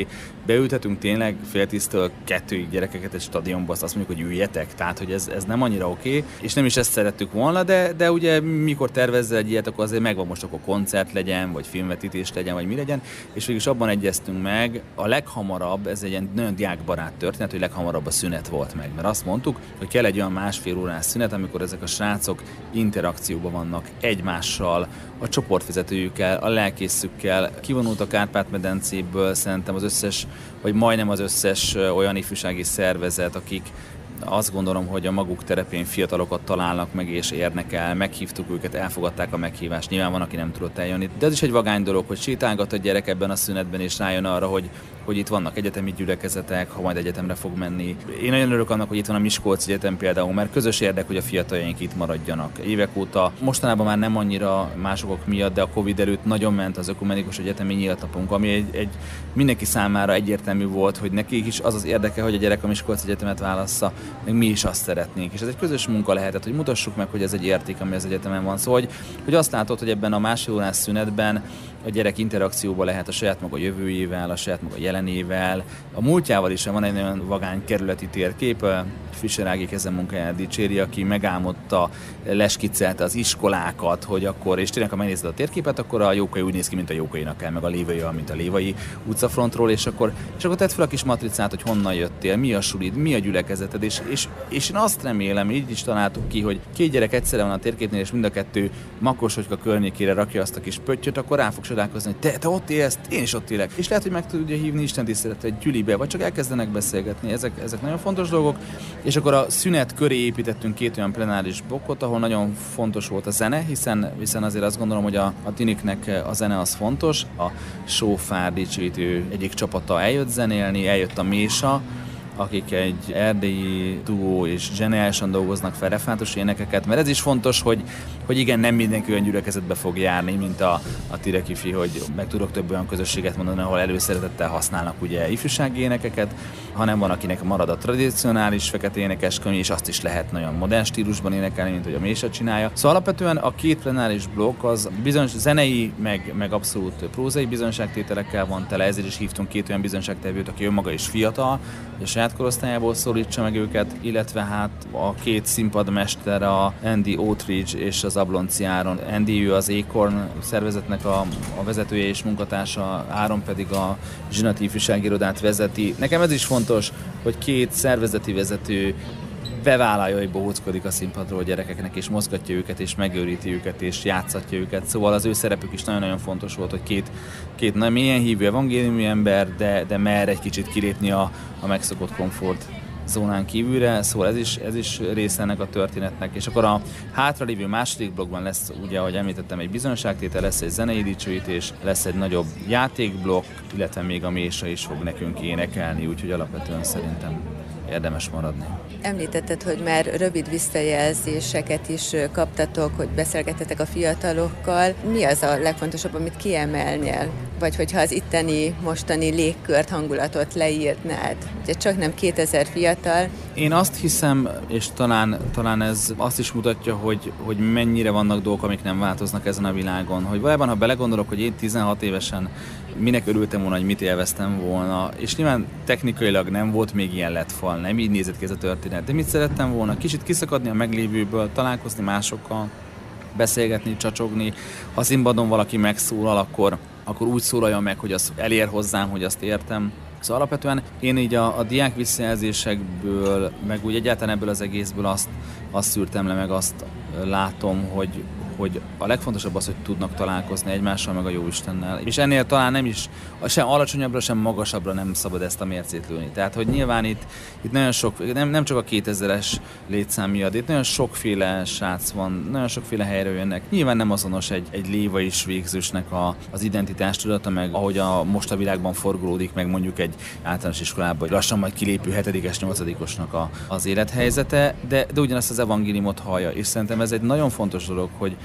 beültetünk tényleg fél tíztől kettőig gyerekeket egy stadionba, azt mondjuk, hogy üljetek, tehát hogy ez, ez nem annyira oké, okay. És nem is ezt szerettük volna, de, de ugye mikor tervezzel egy ilyet, akkor azért megvan most, akkor koncert legyen, vagy filmvetítés legyen, vagy mi legyen, és végülis abban egyeztünk meg, a leghamarabb, ez egy ilyen nagyon diákbarát történet, hogy leghamarabb a szünet volt meg, mert azt mondtuk, hogy kell egy olyan másfél órás szünet, amikor ezek a srácok interakcióban vannak egymással, a csoportvezetőjükkel, a lelkészükkel, kivonult a Kárpát-medencéből szerintem az összes, vagy majdnem az összes olyan ifjúsági szervezet, akik azt gondolom, hogy a maguk terepén fiatalokat találnak meg és érnek el, meghívtuk őket, elfogadták a meghívást, nyilván van, aki nem tudott eljönni. De ez is egy vagány dolog, hogy sétálgat a gyerek ebben a szünetben, és rájön arra, hogy, hogy itt vannak egyetemi gyülekezetek, ha majd egyetemre fog menni. Én nagyon örülök annak, hogy itt van a Miskolci Egyetem például, mert közös érdek, hogy a fiataljaink itt maradjanak. Évek óta, mostanában már nem annyira másokok miatt, de a Covid előtt nagyon ment az ökumenikus egyetemi nyílt napunk, ami egy, egy mindenki számára egyértelmű volt, hogy nekik is az az érdeke, hogy a gyerek a Miskolci Egyetemet válassza, meg mi is azt szeretnénk. És ez egy közös munka lehetett, hogy mutassuk meg, hogy ez egy érték, ami az egyetemen van. Szóval, hogy, hogy azt látod, hogy ebben a másfél órás szünetben a gyerek interakcióban lehet a saját maga jövőjével, a saját maga jelenével, a múltjával is van egy olyan vagány kerületi térkép, Fischer Ági ezen munkáját dicséri, aki megálmodta, leskiccelte az iskolákat, hogy akkor, és tényleg, ha megnézed a térképet, akkor a Jókai úgy néz ki, mint a Jókainak kell, meg a Lévai, mint a Lévai utcafrontról, és akkor, és akkor tedd fel a kis matricát, hogy honnan jöttél, mi a sulid, mi a gyülekezeted, és, és, és én azt remélem, így is találtuk ki, hogy két gyerek egyszerre van a térképnél, és mind a kettő Makosocska környékére rakja azt a kis pöttyöt, akkor rá fog csodálkozni, hogy te, te ott élsz, én is ott élek. És lehet, hogy meg tudja hívni istentiszteletre egy gyülibe, vagy csak elkezdenek beszélgetni. Ezek, ezek nagyon fontos dolgok. És akkor a szünet köré építettünk két olyan plenáris blokkot, ahol nagyon fontos volt a zene, hiszen, hiszen azért azt gondolom, hogy a, a tiniknek a zene az fontos. A Sófár dicsőítő egyik csapata eljött zenélni, eljött a Mésa, akik egy erdélyi duó és zseniálisan dolgoznak fel refátos énekeket, mert ez is fontos, hogy, hogy igen, nem mindenki olyan gyülekezetbe fog járni, mint a, a Tirekifi, hogy meg tudok több olyan közösséget mondani, ahol előszeretettel használnak ugye ifjúsági énekeket, hanem van, akinek marad a tradicionális fekete énekeskönyv, és azt is lehet nagyon modern stílusban énekelni, mint hogy a Mésa csinálja. Szóval alapvetően a két plenáris blokk az bizonyos zenei, meg, meg abszolút prózai bizonyságtételekkel van tele, ezért is hívtunk két olyan bizonyságtevőt, aki önmaga is fiatal, és saját korosztályából szólítsa meg őket, illetve hát a két színpadmester, a Andy Outridge és az Ablonci Áron. Andy, ő az Acorn szervezetnek a, a vezetője és munkatársa, Áron pedig a Zsinati Ifjúsági Irodát vezeti. Nekem ez is fontos, hogy két szervezeti vezető bevállalja, hogy bohóckodik a színpadról a gyerekeknek, és mozgatja őket, és megőríti őket, és játszatja őket. Szóval az ő szerepük is nagyon-nagyon fontos volt, hogy két, két nagyon mélyen hívő evangéliumi ember, de, de mer egy kicsit kilépni a, a megszokott komfort zónán kívülre, szóval ez is, ez is része ennek a történetnek. És akkor a hátralévő második blokkban lesz, ugye, ahogy említettem, egy bizonyságtétel, lesz egy zenei dicsőítés, lesz egy nagyobb játékblokk, illetve még a Mésa is fog nekünk énekelni, úgyhogy alapvetően szerintem érdemes maradni. Említetted, hogy már rövid visszajelzéseket is kaptatok, hogy beszélgettetek a fiatalokkal. Mi az a legfontosabb, amit kiemelnél? Vagy hogyha az itteni, mostani légkört, hangulatot leírnád? Ugye csak nem kétezer fiatal. Én azt hiszem, és talán, talán ez azt is mutatja, hogy, hogy mennyire vannak dolgok, amik nem változnak ezen a világon. Hogy valójában, ha belegondolok, hogy én tizenhat évesen minek örültem volna, hogy mit élveztem volna, és nyilván technikailag nem volt még ilyen lett fal, nem így nézett ki ez a történet, de mit szerettem volna? Kicsit kiszakadni a meglévőből, találkozni másokkal, beszélgetni, csacsogni. Ha színpadon valaki megszólal, akkor, akkor úgy szólaljon meg, hogy az elér hozzám, hogy azt értem. Szóval alapvetően én így a, a diák visszajelzésekből, meg úgy egyáltalán ebből az egészből azt, azt szűrtem le, meg azt látom, hogy, hogy a legfontosabb az, hogy tudnak találkozni egymással, meg a Jóistennel. És ennél talán nem is, sem alacsonyabbra, sem magasabbra nem szabad ezt a mércét lőni. Tehát, hogy nyilván itt, itt nagyon sok, nem, nem csak a kétezres létszám miatt, itt nagyon sokféle srác van, nagyon sokféle helyről jönnek. Nyilván nem azonos egy, egy lévai végzősnek a, az identitás tudata, meg ahogy a most a világban forgolódik, meg mondjuk egy általános iskolában, vagy lassan majd kilépő hetedikes, nyolcadikosnak a, az élethelyzete, de, de ugyanazt az evangéliumot hallja. És szerintem ez egy nagyon fontos dolog, hogy hogy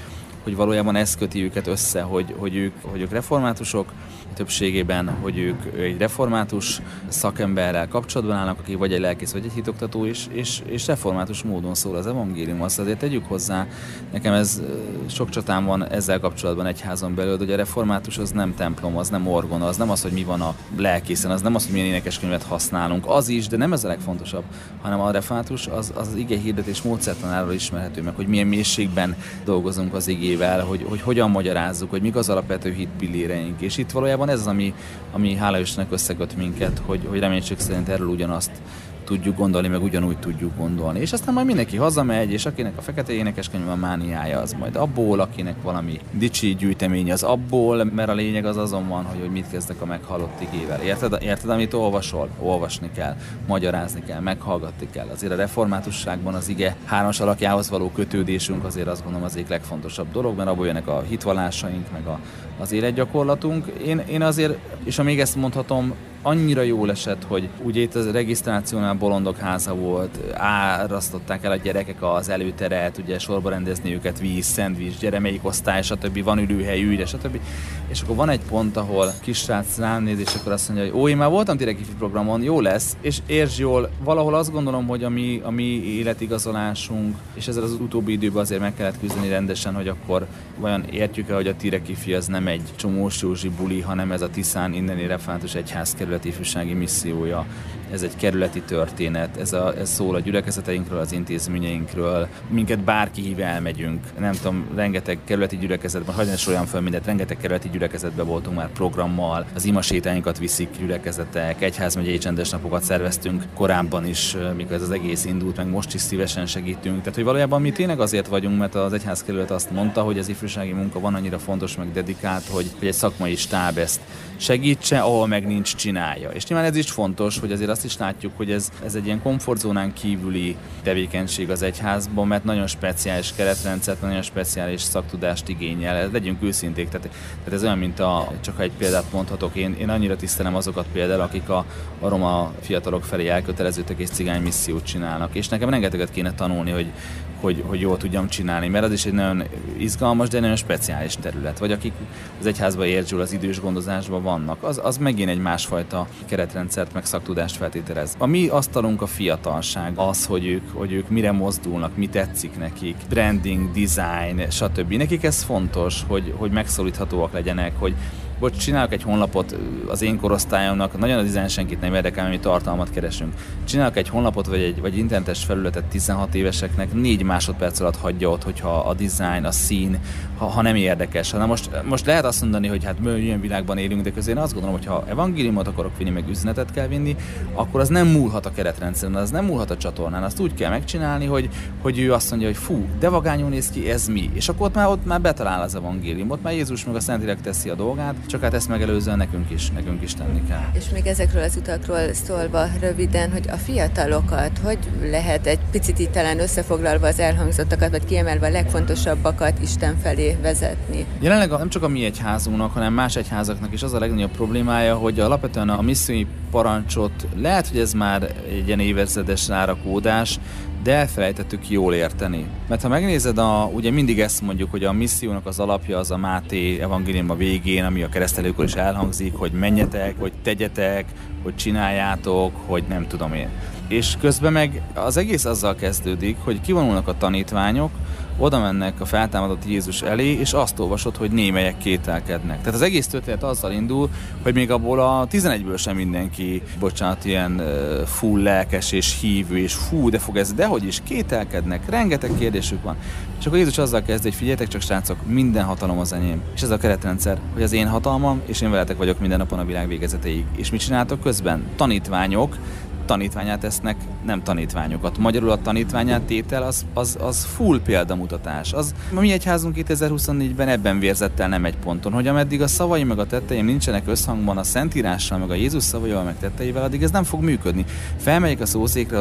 hogy valójában ez köti őket össze, hogy, hogy, ők, hogy ők reformátusok, többségében, hogy ők egy református szakemberrel kapcsolatban állnak, aki vagy egy lelkész, vagy egy hitoktató, és, és, és református módon szól az evangélium. Azt azért tegyük hozzá, nekem ez sok csatám van ezzel kapcsolatban egyházon belül, hogy a református az nem templom, az nem orgona, az nem az, hogy mi van a lelkészen, az nem az, hogy milyen énekeskönyvet használunk, az is, de nem ez a legfontosabb, hanem a református az, az ige hirdetés módszertanáról ismerhető meg, hogy milyen mélységben dolgozunk az igével, hogy, hogy hogyan magyarázzuk, hogy mik az alapvető hitpilléreink, és itt valójában ez az, ami, ami hála Istennek összeköt minket, hogy, hogy reménység szerint erről ugyanazt tudjuk gondolni, meg ugyanúgy tudjuk gondolni. És aztán majd mindenki hazamegy, és akinek a fekete énekeskönyv van mániája, az majd abból, akinek valami dicsi gyűjtemény, az abból, mert a lényeg az azon van, hogy, hogy mit kezdek a meghallott igével. Érted, érted, amit olvasol? Olvasni kell, magyarázni kell, meghallgatni kell. Azért a reformátusságban az ige hármas alakjához való kötődésünk azért azt gondolom az egyik legfontosabb dolog, mert abból jönnek a hitvallásaink, meg a, az életgyakorlatunk. Én, én azért, és ha még ezt mondhatom, annyira jól esett, hogy ugye itt a regisztrációnál bolondok háza volt, árasztották el a gyerekek az előteret, ugye sorba rendezni őket, víz, szendvics, gyere melyik osztály, stb. Van ülőhely, ülj, stb. És akkor van egy pont, ahol kisrác rám néz, és akkor azt mondja, hogy ó, én már voltam Tirekifi programon, jó lesz, és értsd jól, valahol azt gondolom, hogy a mi, a mi életigazolásunk, és ezzel az utóbbi időben azért meg kellett küzdeni rendesen, hogy akkor vajon értjük-e, hogy a Tirekifi az nem egy Csomós Józsi buli, hanem ez a Tiszán inneni református egyház kerületi ifjúsági missziója. Ez egy kerületi történet, ez, a, ez szól a gyülekezeteinkről, az intézményeinkről, minket bárki hív, elmegyünk. Nem tudom, rengeteg kerületi gyülekezetben, hagyj ne soroljam fel mindent, rengeteg kerületi gyülekezetben voltunk már programmal, az imasétáinkat viszik gyülekezetek, egyházmegyei csendes napokat szerveztünk korábban is, mikor ez az egész indult, meg most is szívesen segítünk. Tehát, hogy valójában mi tényleg azért vagyunk, mert az egyházkerület azt mondta, hogy az ifjúsági munka van annyira fontos, meg dedikált, hogy, hogy egy szakmai stáb ezt segítse, ahol meg nincs, csinálja. És nyilván ez is fontos, hogy azért azt is látjuk, hogy ez, ez egy ilyen komfortzónán kívüli tevékenység az egyházban, mert nagyon speciális keretrendszert, nagyon speciális szaktudást igényel. Legyünk őszinték, tehát, tehát ez olyan, mint a, csak egy példát mondhatok, én, én annyira tisztelem azokat például, akik a, a roma fiatalok felé elköteleződtek és cigány missziót csinálnak. És nekem rengeteget kéne tanulni, hogy Hogy, hogy jól tudjam csinálni, mert az is egy nagyon izgalmas, de nagyon speciális terület. Vagy akik az egyházba értsül az idős gondozásban vannak, az, az megint egy másfajta keretrendszert, meg szaktudást feltételez. A mi asztalunk a fiatalság, az, hogy ők, hogy ők mire mozdulnak, mi tetszik nekik, branding, design, stb. Nekik ez fontos, hogy, hogy megszólíthatóak legyenek, hogy bocs, csinálok egy honlapot az én korosztályomnak, nagyon a dizájn senkit nem érdekel, mi tartalmat keresünk. Csinálok egy honlapot, vagy egy vagy internetes felületet tizenhat éveseknek, négy másodperc alatt hagyja ott, hogyha a dizájn, a szín, ha, ha nem érdekes. Na most, most lehet azt mondani, hogy hát milyen világban élünk, de közben én azt gondolom, hogy ha evangéliumot akarok vinni, meg üzenetet kell vinni, akkor az nem múlhat a keretrendszeren, az nem múlhat a csatornán. Azt úgy kell megcsinálni, hogy, hogy ő azt mondja, hogy fú, de vagányul néz ki, ez mi? És akkor ott már, ott már betalál az evangélium, ott már Jézus meg a Szentlélek teszi a dolgát, csak hát ezt megelőzően nekünk is, nekünk is tenni kell. És még ezekről az utakról szólva röviden, hogy a fiatalokat, hogy lehet egy picit így talán összefoglalva az elhangzottakat, vagy kiemelve a legfontosabbakat Isten felé vezetni? Jelenleg nem csak a mi egyházunknak, hanem más egyházaknak is az a legnagyobb problémája, hogy alapvetően a missziói parancsot lehet, hogy ez már egy ilyen évezredes rárakódás, de elfelejtettük jól érteni. Mert ha megnézed, a, ugye mindig ezt mondjuk, hogy a missziónak az alapja az a Máté evangélium a végén, ami a keresztelőkor is elhangzik, hogy menjetek, hogy tegyetek, hogy csináljátok, hogy nem tudom én. És közben meg az egész azzal kezdődik, hogy kivonulnak a tanítványok, oda mennek a feltámadott Jézus elé, és azt olvasod, hogy némelyek kételkednek. Tehát az egész történet azzal indul, hogy még abból a tizenegyből sem mindenki, bocsánat, ilyen uh, full lelkes és hívő, és fú, de fog ez, dehogy is kételkednek, rengeteg kérdésük van. És akkor Jézus azzal kezd, hogy figyeljetek csak, srácok, minden hatalom az enyém. És ez a keretrendszer, hogy az én hatalmam, és én veletek vagyok minden napon a világ végezetéig. És mit csináltok közben? Tanítványok, tanítványát tesznek, nem tanítványokat. Magyarul a tanítványát tétel az, az, az full példamutatás. Az, a mi egyházunk kétezer-huszonnégyben ebben vérzett el nem egy ponton, hogy ameddig a szavai meg a tetteim nincsenek összhangban a Szentírással, meg a Jézus szavaival, meg tetteivel, addig ez nem fog működni. Felmegyek a szószékre, az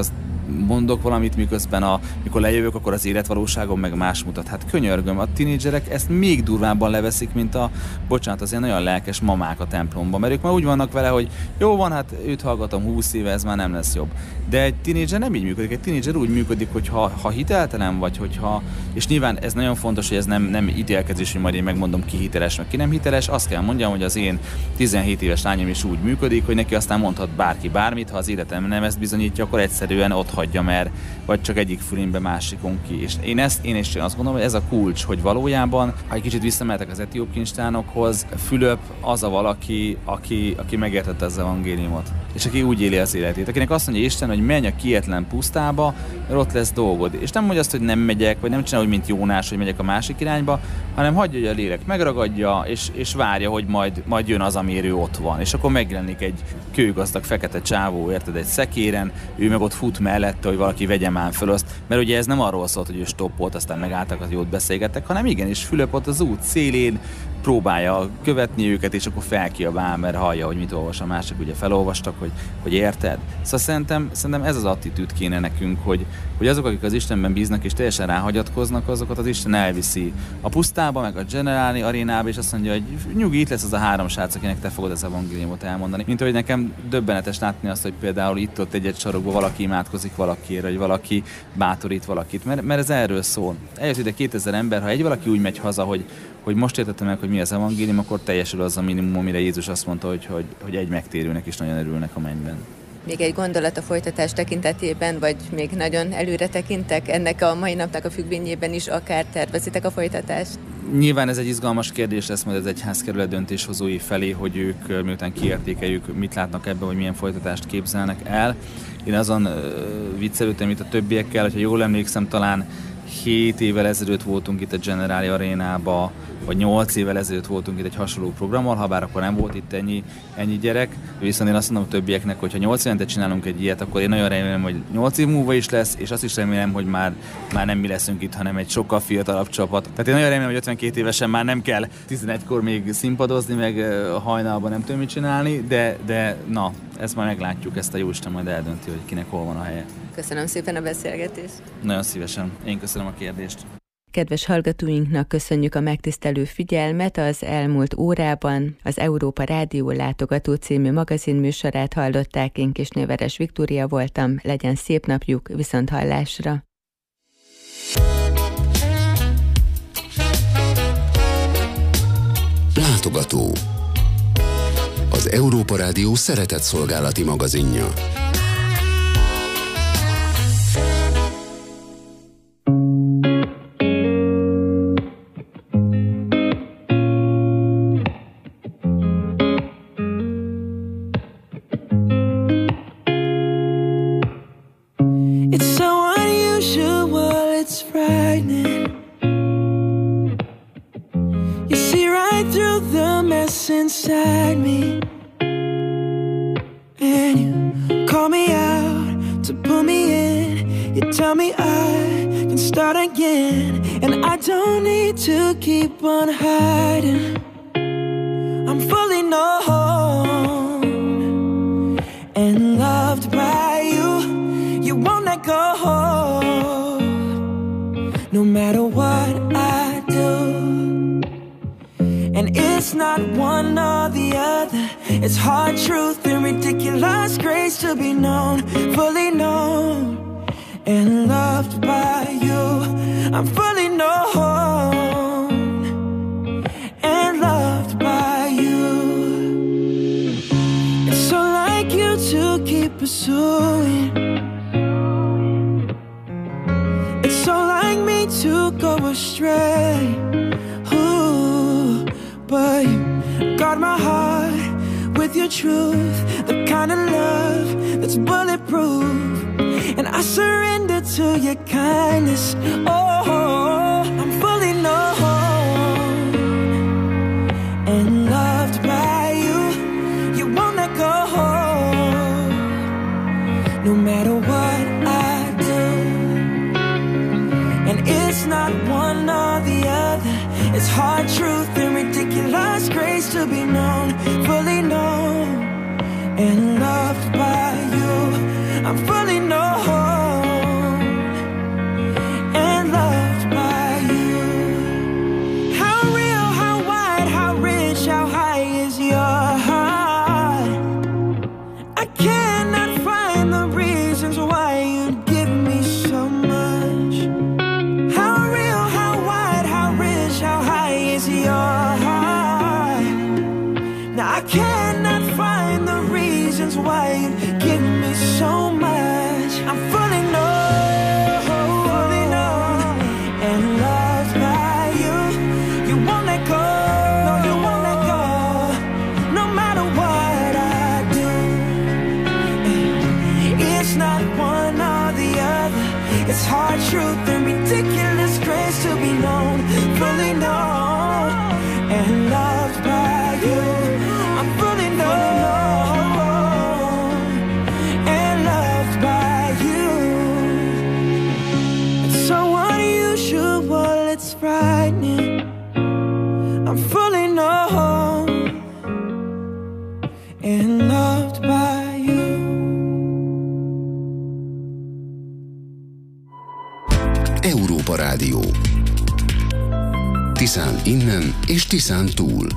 mondok valamit, miközben a, mikor lejövök, akkor az életvalóságom meg más mutat. Hát könyörgöm, a tinédzserek ezt még durvábban leveszik, mint a, bocsánat, az ilyen nagyon lelkes mamák a templomban, mert ők már úgy vannak vele, hogy jó van, hát őt hallgatom húsz éve, ez már nem lesz jobb. De egy tinédzser nem így működik, egy tinédzser úgy működik, hogy ha, ha hiteltelen vagy, hogyha, és nyilván ez nagyon fontos, hogy ez nem, nem ítélkezés, hogy majd én megmondom, ki hiteles, meg ki nem hiteles, azt kell mondjam, hogy az én tizenhét éves lányom is úgy működik, hogy neki aztán mondhat bárki bármit, ha az életem nem ezt bizonyítja, akkor egyszerűen ott hagyja, mert vagy csak egyik fülimbe másikon ki. És én ezt, én is azt gondolom, hogy ez a kulcs, hogy valójában, ha egy kicsit visszamehetek az etióp kincstárnokhoz, Fülöp az a valaki, aki, aki megértette az evangéliumot, és aki úgy éli az életét, akinek azt mondja Isten, hogy menj a kietlen pusztába, mert ott lesz dolgod. És nem mondja azt, hogy nem megyek, vagy nem csinál úgy, mint Jónás, hogy megyek a másik irányba, hanem hagyja, hogy a lélek megragadja, és, és várja, hogy majd, majd jön az, amiért ő ott van. És akkor megjelenik egy kőgazdag fekete csávó, érted, egy szekéren, ő meg ott fut mellette, hogy valaki vegye már föl azt, mert ugye ez nem arról szólt, hogy ő stoppolt, aztán megálltak, az jót beszélgettek, hanem igenis Fülöp ott az út szélén próbálja követni őket, és akkor felkiabál, mert hallja, hogy mit olvas a másik, ugye felolvastak, hogy, hogy érted. Szóval szerintem, szerintem ez az attitűd kéne nekünk, hogy, hogy azok, akik az Istenben bíznak és teljesen ráhagyatkoznak, azokat az Isten elviszi a pusztába, meg a Generáli arénába, és azt mondja, hogy nyugi, itt lesz az a három srác, akinek te fogod az evangéliumot elmondani. Mint hogy nekem döbbenetes látni azt, hogy például itt-ott egy-egy sarokban valaki imádkozik valakiért, vagy valaki bátorít valakit, mert, mert ez erről szól. Eljött ide kétezer ember, ha egy valaki úgy megy haza, hogy hogy most értettem meg, hogy mi az evangélium, akkor teljesül az a minimum, amire Jézus azt mondta, hogy, hogy, hogy egy megtérőnek is nagyon örülnek a mennyben. Még egy gondolat a folytatás tekintetében, vagy még nagyon előre tekintek ennek a mai napnak a függvényében is, akár tervezitek a folytatást? Nyilván ez egy izgalmas kérdés lesz majd az egyházkerület döntéshozói felé, hogy ők miután kiértékeljük, mit látnak ebben, hogy milyen folytatást képzelnek el. Én azon uh, viccelődtem itt a többiekkel, hogyha jól emlékszem, talán hét évvel ezelőtt voltunk itt a Generáli arénába, vagy nyolc évvel ezelőtt voltunk itt egy hasonló programmal, ha bár akkor nem volt itt ennyi, ennyi gyerek. Viszont én azt mondom a többieknek, hogy ha nyolc évente csinálunk egy ilyet, akkor én nagyon remélem, hogy nyolc év múlva is lesz, és azt is remélem, hogy már, már nem mi leszünk itt, hanem egy sokkal fiatalabb csapat. Tehát én nagyon remélem, hogy ötvenkét évesen már nem kell tizenegykor még színpadozni, meg hajnalban nem tudom mit csinálni, de, de na, ezt majd meglátjuk, ezt a Jóisten majd eldönti, hogy kinek hol van a helye. Köszönöm szépen a beszélgetést. Nagyon szívesen. Én köszönöm a kérdést. Kedves hallgatóinknak köszönjük a megtisztelő figyelmet. Az elmúlt órában az Európa Rádió Látogató című magazinműsorát hallották. Én Kisnéveres Viktória voltam. Legyen szép napjuk, viszont hallásra. Látogató. Az Európa Rádió szeretett szolgálati magazinja. Inside me, and you call me out to pull me in. You tell me I can start again, and I don't need to keep on hiding. I'm fully known and loved by you. You won't let go, no matter what I do. And it's not one or the other. It's hard truth and ridiculous grace to be known, fully known and loved by you. I'm fully known and loved by you. It's so like you to keep pursuing. It's so like me to go astray. But you guard my heart with your truth, the kind of love that's bulletproof. And I surrender to your kindness. Oh, I'm fully known and loved by you. You won't let go, no matter what I do. And it's not one or the other. It's hard truth and ridiculous grace to be known, fully known and loved by you. I'm fully known reasons why you give me so much. I'm fully known, fully known, and loved by you. You won't let go, no, you won't let go, no matter what I do. It's not one or the other. It's hard truth and ridiculous grace to be known, fully known, and loved by you. I'm fully known and loved by you. It's so unusual, it's frightening. I'm fully known and loved by you. Európa Rádió. Tiszán innen és Tiszán túl.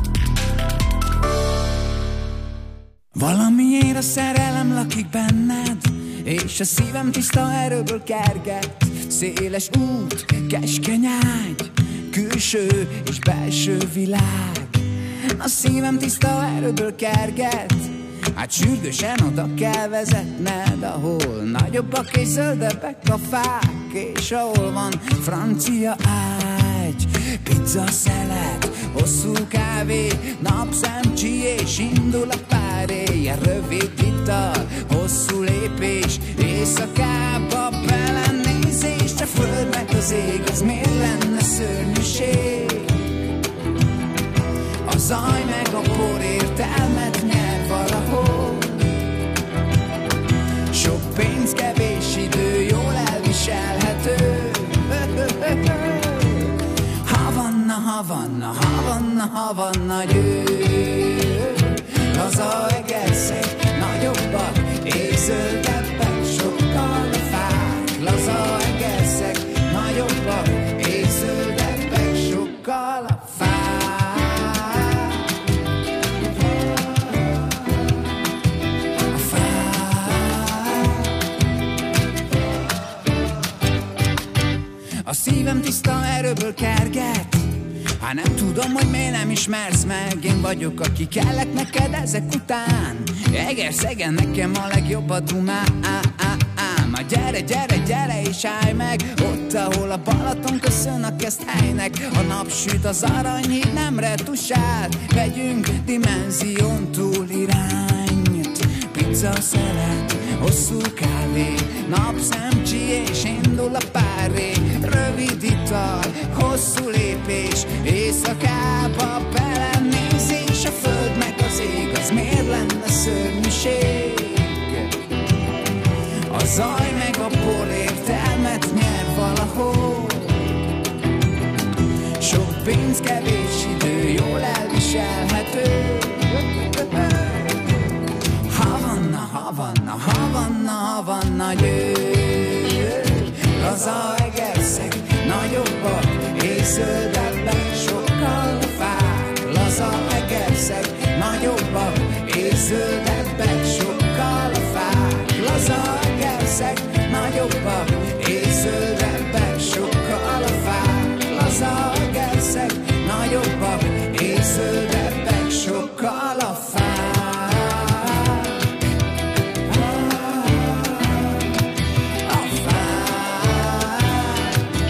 Valamiért a szerelem lakik benned, és a szívem tiszta erőből kerget. Széles út, keskeny ágy, külső és belső világ. A szívem tiszta erőből kerget, hát sürgősen oda kell vezetned, ahol nagyobbak és zöldebbek a fák, és ahol van francia ágy, pizza szelet, hosszú kávé, napszemcsi és indul a páré. Rövid ital, hosszú lépés, éjszakába belenézés. A föld meg az ég, az miért lenne szörnyűség? A zaj meg a por értelmet nyer valahol. Sok pénz, kevés idő, jól elviselhető. Havanna, Havanna, Havanna, Havanna győ. Laza egerszeg, nagyobbak és zöldebbek, sokkal a fák. Laza egerszeg, nagyobbak és zöldebbek, sokkal a fák. A szívem tiszta erőből kerget, hát nem tudom, hogy miért nem ismersz meg. Én vagyok, aki kellek neked ezek után. Egerszegen nekem a legjobb a Dunám. Ma gyere, gyere, gyere és állj meg ott, ahol a Balaton köszön a Keszthelynek. A nap süt, az aranyhíd nem retusát, vegyünk dimenzión túl irányt. Pizza szelet, hosszú kávé, napszemcsi és indul a páré. Rövid ital, hosszú lépés, éjszakába belenézés. A föld meg az ég, az miért lenne szörnyűség? A zaj meg a por értelmet nyer valahol. Sok pénz, kevés idő, jól elviselhető. Havanna, Havanna, Havanna, Havanna győ. Laza